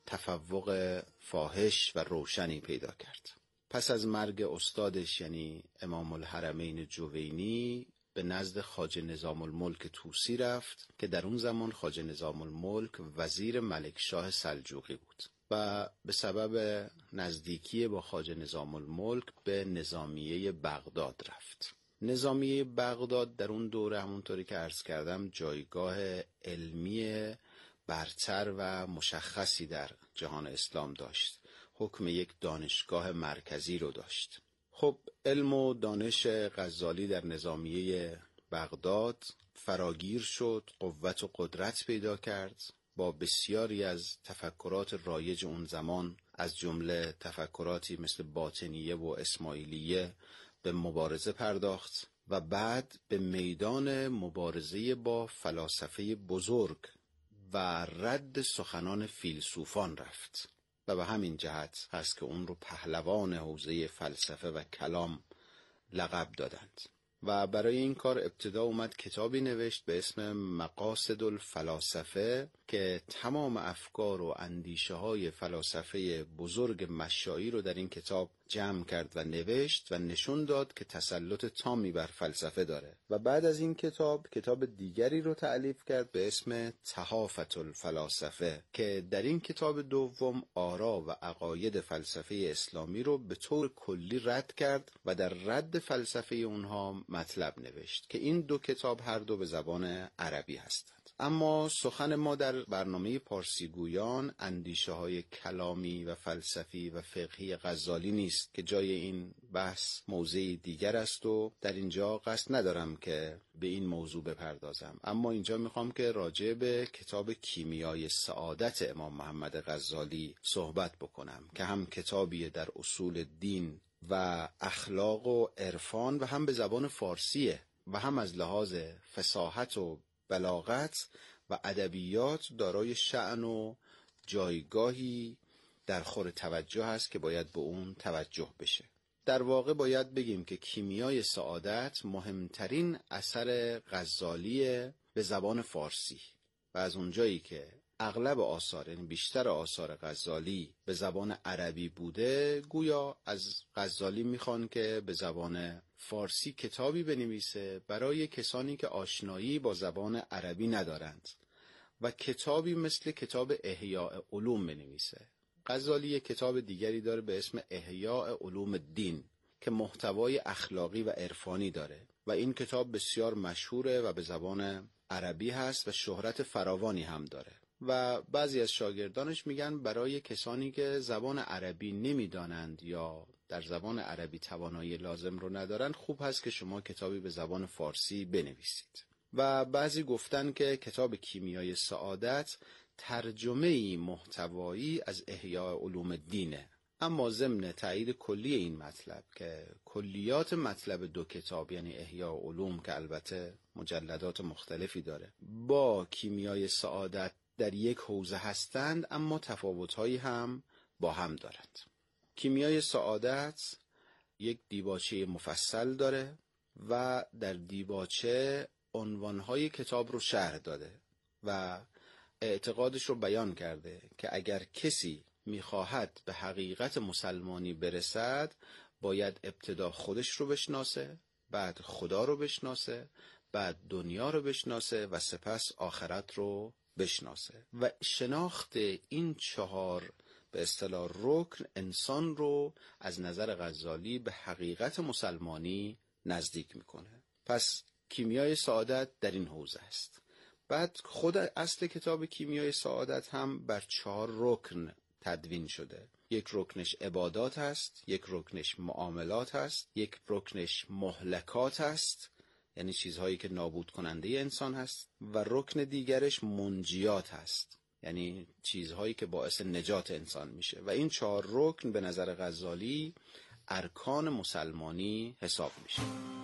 تفوق فاحش و روشنی پیدا کرد. پس از مرگ استادش یعنی امام الحرمین جوینی به نزد خواجه نظام الملک طوسی رفت که در اون زمان خواجه نظام الملک وزیر ملکشاه سلجوقی بود و به سبب نزدیکی با خواجه نظام الملک به نظامیه بغداد رفت. نظامیه بغداد در اون دوره همونطوری که عرض کردم جایگاه علمی برتر و مشخصی در جهان اسلام داشت، حکم یک دانشگاه مرکزی رو داشت. خب علم و دانش غزالی در نظامیه بغداد فراگیر شد، قوت و قدرت پیدا کرد، با بسیاری از تفکرات رایج اون زمان از جمله تفکراتی مثل باطنیه و اسماعیلیه به مبارزه پرداخت و بعد به میدان مبارزه با فلاسفه بزرگ و رد سخنان فیلسوفان رفت و به همین جهت هست که اون رو پهلوان حوزه فلسفه و کلام لقب دادند. و برای این کار ابتدا اومد کتابی نوشت به اسم مقاصد الفلاسفه که تمام افکار و اندیشه های فلاسفه بزرگ مشایی رو در این کتاب جمع کرد و نوشت و نشون داد که تسلط تامی بر فلسفه داره. و بعد از این کتاب کتاب دیگری رو تألیف کرد به اسم تحافت الفلاسفه که در این کتاب دوم آرا و عقاید فلسفه اسلامی رو به طور کلی رد کرد و در رد فلسفه اونها مطلب نوشت که این دو کتاب هر دو به زبان عربی هستند. اما سخن ما در برنامه پارسی گویان اندیشه های کلامی و فلسفی و فقهی غزالی نیست که جای این بحث موضوع دیگر است و در اینجا قصد ندارم که به این موضوع بپردازم. اما اینجا میخوام که راجع به کتاب کیمیای سعادت امام محمد غزالی صحبت بکنم که هم کتابی در اصول دین و اخلاق و عرفان و هم به زبان فارسیه و هم از لحاظ فصاحت و بلاغت و ادبیات دارای شأن و جایگاهی در خور توجه هست که باید به اون توجه بشه. در واقع باید بگیم که کیمیای سعادت مهمترین اثر غزالی به زبان فارسی و از اونجایی که اغلب آثار، یعنی بیشتر آثار غزالی به زبان عربی بوده، گویا از غزالی میخوان که به زبان فارسی کتابی بنویسه برای کسانی که آشنایی با زبان عربی ندارند و کتابی مثل کتاب احیاء علوم بنویسه. غزالی یک کتاب دیگری داره به اسم احیاء علوم الدین که محتوای اخلاقی و عرفانی داره و این کتاب بسیار مشهوره و به زبان عربی هست و شهرت فراوانی هم داره و بعضی از شاگردانش میگن برای کسانی که زبان عربی نمیدانند یا در زبان عربی توانایی لازم رو ندارند خوب هست که شما کتابی به زبان فارسی بنویسید. و بعضی گفتن که کتاب کیمیای سعادت ترجمه‌ای محتوایی از احیاء علوم الدینه. اما ضمن تایید کلی این مطلب که کلیات مطلب دو کتاب یعنی احیاء علوم که البته مجلدات مختلفی داره با کیمیای سعادت در یک حوزه هستند اما تفاوت‌هایی هم با هم دارند. کیمیای سعادت یک دیباچه مفصل داره و در دیباچه عنوانهای کتاب رو شرح داده و اعتقادش رو بیان کرده که اگر کسی میخواهد به حقیقت مسلمانی برسد باید ابتدا خودش رو بشناسه، بعد خدا رو بشناسه، بعد دنیا رو بشناسه و سپس آخرت رو بشناسه و شناخت این چهار به اصطلاح رکن انسان رو از نظر غزالی به حقیقت مسلمانی نزدیک میکنه. پس کیمیای سعادت در این حوزه است. بعد خود اصل کتاب کیمیای سعادت هم بر چهار رکن تدوین شده. یک رکنش عبادات هست، یک رکنش معاملات هست، یک رکنش مهلکات هست یعنی چیزهایی که نابود کننده انسان هست و رکن دیگرش منجیات هست یعنی چیزهایی که باعث نجات انسان میشه و این چهار رکن به نظر غزالی ارکان مسلمانی حساب میشه.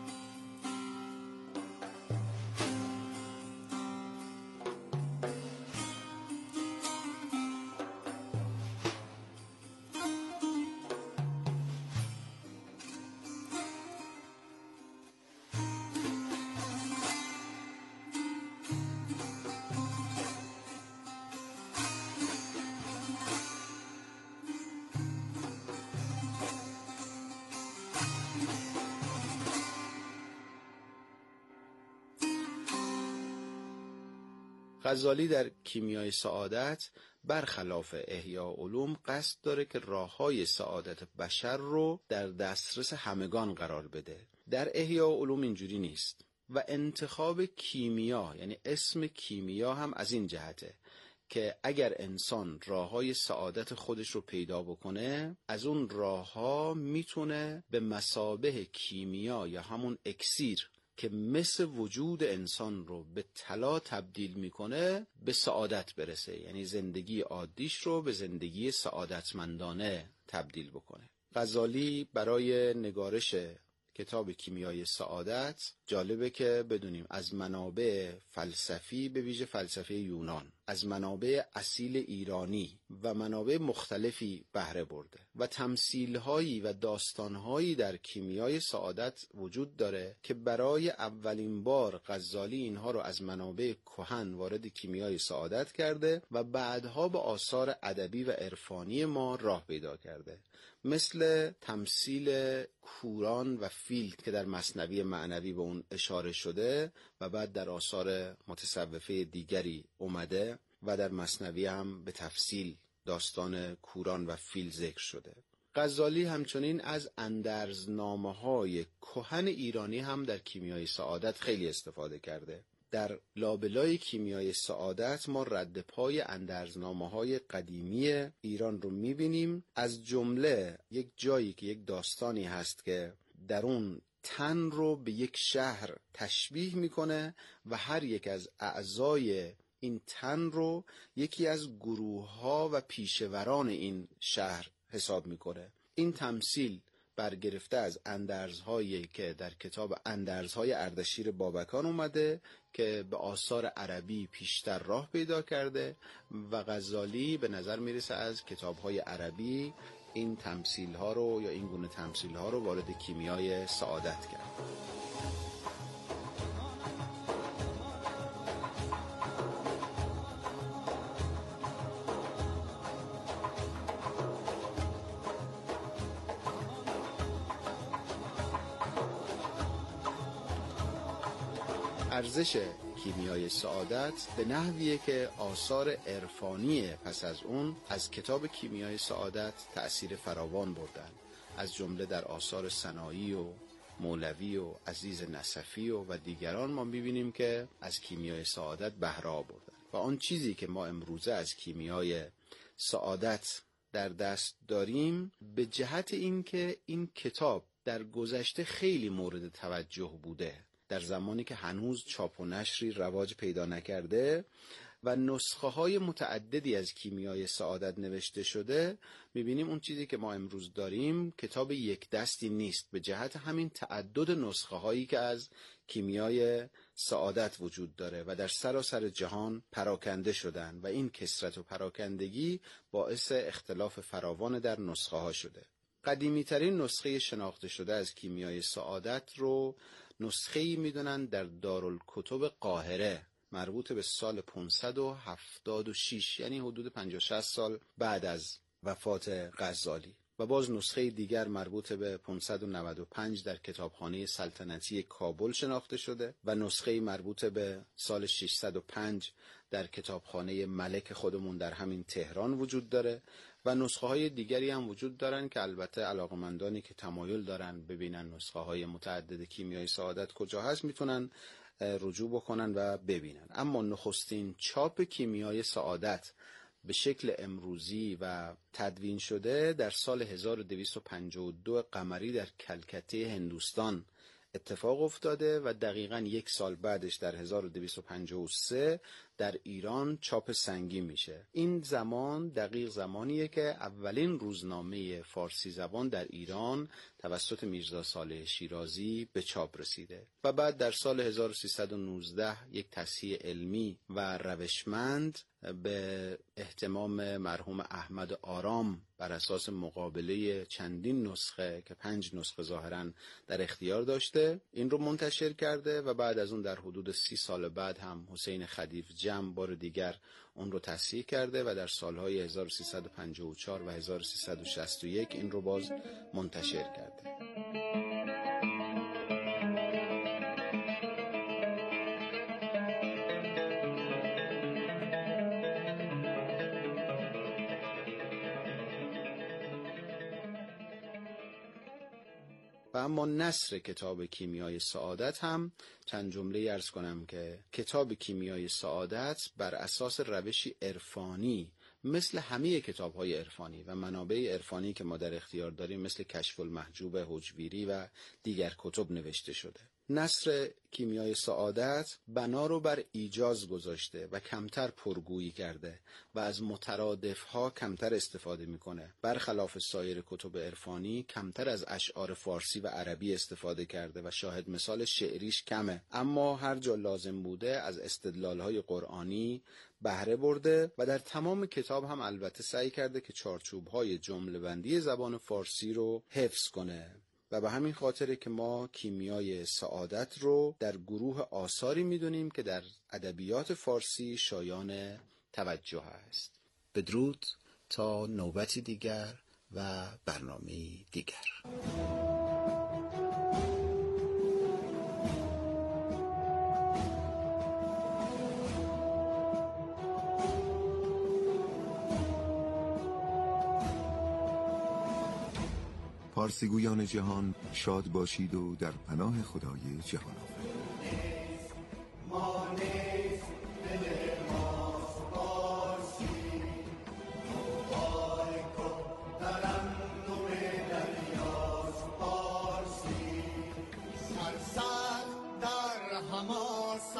غزالی در کیمیای سعادت برخلاف احیاء علوم قصد داره که راههای سعادت بشر رو در دسترس همگان قرار بده. در احیاء علوم اینجوری نیست و انتخاب کیمیا یعنی اسم کیمیا هم از این جهته که اگر انسان راههای سعادت خودش رو پیدا بکنه از اون راهها میتونه به مثابه کیمیا یا همون اکسیر که مثل وجود انسان رو به طلا تبدیل میکنه به سعادت برسه، یعنی زندگی عادیش رو به زندگی سعادتمندانه تبدیل بکنه. غزالی برای نگارش کتاب کیمیای سعادت جالبه که بدونیم از منابع فلسفی به ویژه فلسفه یونان، از منابع اصیل ایرانی و منابع مختلفی بهره برده و تمثیل‌هایی و داستان‌هایی در کیمیای سعادت وجود داره که برای اولین بار غزالی اینها رو از منابع کهن وارد کیمیای سعادت کرده و بعدها به آثار ادبی و عرفانی ما راه پیدا کرده، مثل تمثیل کوران و فیل که در مثنوی معنوی به اون اشاره شده و بعد در آثار متصوفه دیگری اومده و در مثنوی هم به تفصیل داستان کوران و فیل ذکر شده. غزالی همچنین از اندرزنامه‌های کهن ایرانی هم در کیمیای سعادت خیلی استفاده کرده. در لابلای کیمیای سعادت ما رد پای اندرزنامه‌های قدیمی ایران رو می‌بینیم، از جمله یک جایی که یک داستانی هست که در اون تن رو به یک شهر تشبیه میکنه و هر یک از اعضای این تن رو یکی از گروه‌ها و پیشوران این شهر حساب میکنه. این تمثیل برگرفته از اندرزهایی که در کتاب اندرزهای اردشیر بابکان اومده که به آثار عربی پیشتر راه پیدا کرده و غزالی به نظر میرسه از کتابهای عربی این تمثیل ها رو یا این گونه تمثیل ها رو وارد کیمیای سعادت کرد. ارزش کیمیای سعادت به نحویه که آثار عرفانی پس از اون از کتاب کیمیای سعادت تأثیر فراوان بردن، از جمله در آثار سنایی و مولوی و عزیز نصفی و, و دیگران ما می‌بینیم که از کیمیای سعادت بهره بردن و آن چیزی که ما امروزه از کیمیای سعادت در دست داریم به جهت این که این کتاب در گذشته خیلی مورد توجه بوده، در زمانی که هنوز چاپ و نشری رواج پیدا نکرده و نسخه های متعددی از کیمیای سعادت نوشته شده، میبینیم اون چیزی که ما امروز داریم کتاب یک دستی نیست، به جهت همین تعدد نسخه هایی که از کیمیای سعادت وجود داره و در سراسر جهان پراکنده شدن و این کثرت و پراکندگی باعث اختلاف فراوان در نسخه ها شده. قدیمی ترین نسخه شناخته شده از کیمیای سعادت رو نسخه‌ای میدونن در دارالکتب قاهره مربوط به سال پانصد و هفتاد و شش، یعنی حدود پنجاه شصت سال بعد از وفات غزالی، و باز نسخه دیگر مربوط به پانصد و نود و پنج در کتابخانه سلطنتی کابل شناخته شده و نسخه مربوط به سال ششصد و پنج در کتابخانه ملک خودمون در همین تهران وجود داره و نسخه های دیگری هم وجود دارن که البته علاقمندانی که تمایل دارن ببینن نسخه های متعدد کیمیای سعادت کجا هست میتونن رجوع بکنن و ببینن. اما نخستین چاپ کیمیای سعادت به شکل امروزی و تدوین شده در سال هزار و دویست و پنجاه و دو قمری در کلکته هندوستان اتفاق افتاده و دقیقاً یک سال بعدش در هزار و دویست و پنجاه و سه در ایران چاپ سنگی میشه. این زمان دقیق زمانیه که اولین روزنامه فارسی زبان در ایران توسط میرزا صالح شیرازی به چاپ رسیده و بعد در سال هزار و سیصد و نوزده یک تصحیح علمی و روشمند به اهتمام مرحوم احمد آرام بر اساس مقابله چندین نسخه که پنج نسخه ظاهراً در اختیار داشته این رو منتشر کرده و بعد از اون در حدود سی سال بعد هم حسین خدیف جمع بار دیگر اون رو تصحیح کرده و در سالهای هزار و سیصد و پنجاه و چهار و هزار و سیصد و شصت و یک این رو باز منتشر کرده. و اما نثر کتاب کیمیای سعادت هم چند جمله عرض کنم که کتاب کیمیای سعادت بر اساس روشی عرفانی مثل همه کتاب‌های عرفانی و منابع عرفانی که ما در اختیار داریم مثل کشف المحجوب حجویری و دیگر کتب نوشته شده. نثر کیمیای سعادت بنا رو بر ایجاز گذاشته و کمتر پرگویی کرده و از مترادف‌ها کمتر استفاده میکنه. برخلاف سایر کتب عرفانی کمتر از اشعار فارسی و عربی استفاده کرده و شاهد مثال شعریش کمه، اما هر جا لازم بوده از استدلال‌های قرآنی بهره برده و در تمام کتاب هم البته سعی کرده که چارچوب‌های جمله‌بندی زبان فارسی رو حفظ کنه و به همین خاطره که ما کیمیای سعادت رو در گروه آثاری میدونیم که در ادبیات فارسی شایان توجه است. بدرود تا نوبتی دیگر و برنامه دیگر. پارسیگویان جهان شاد باشید و در پناه خدای جهان آفرین.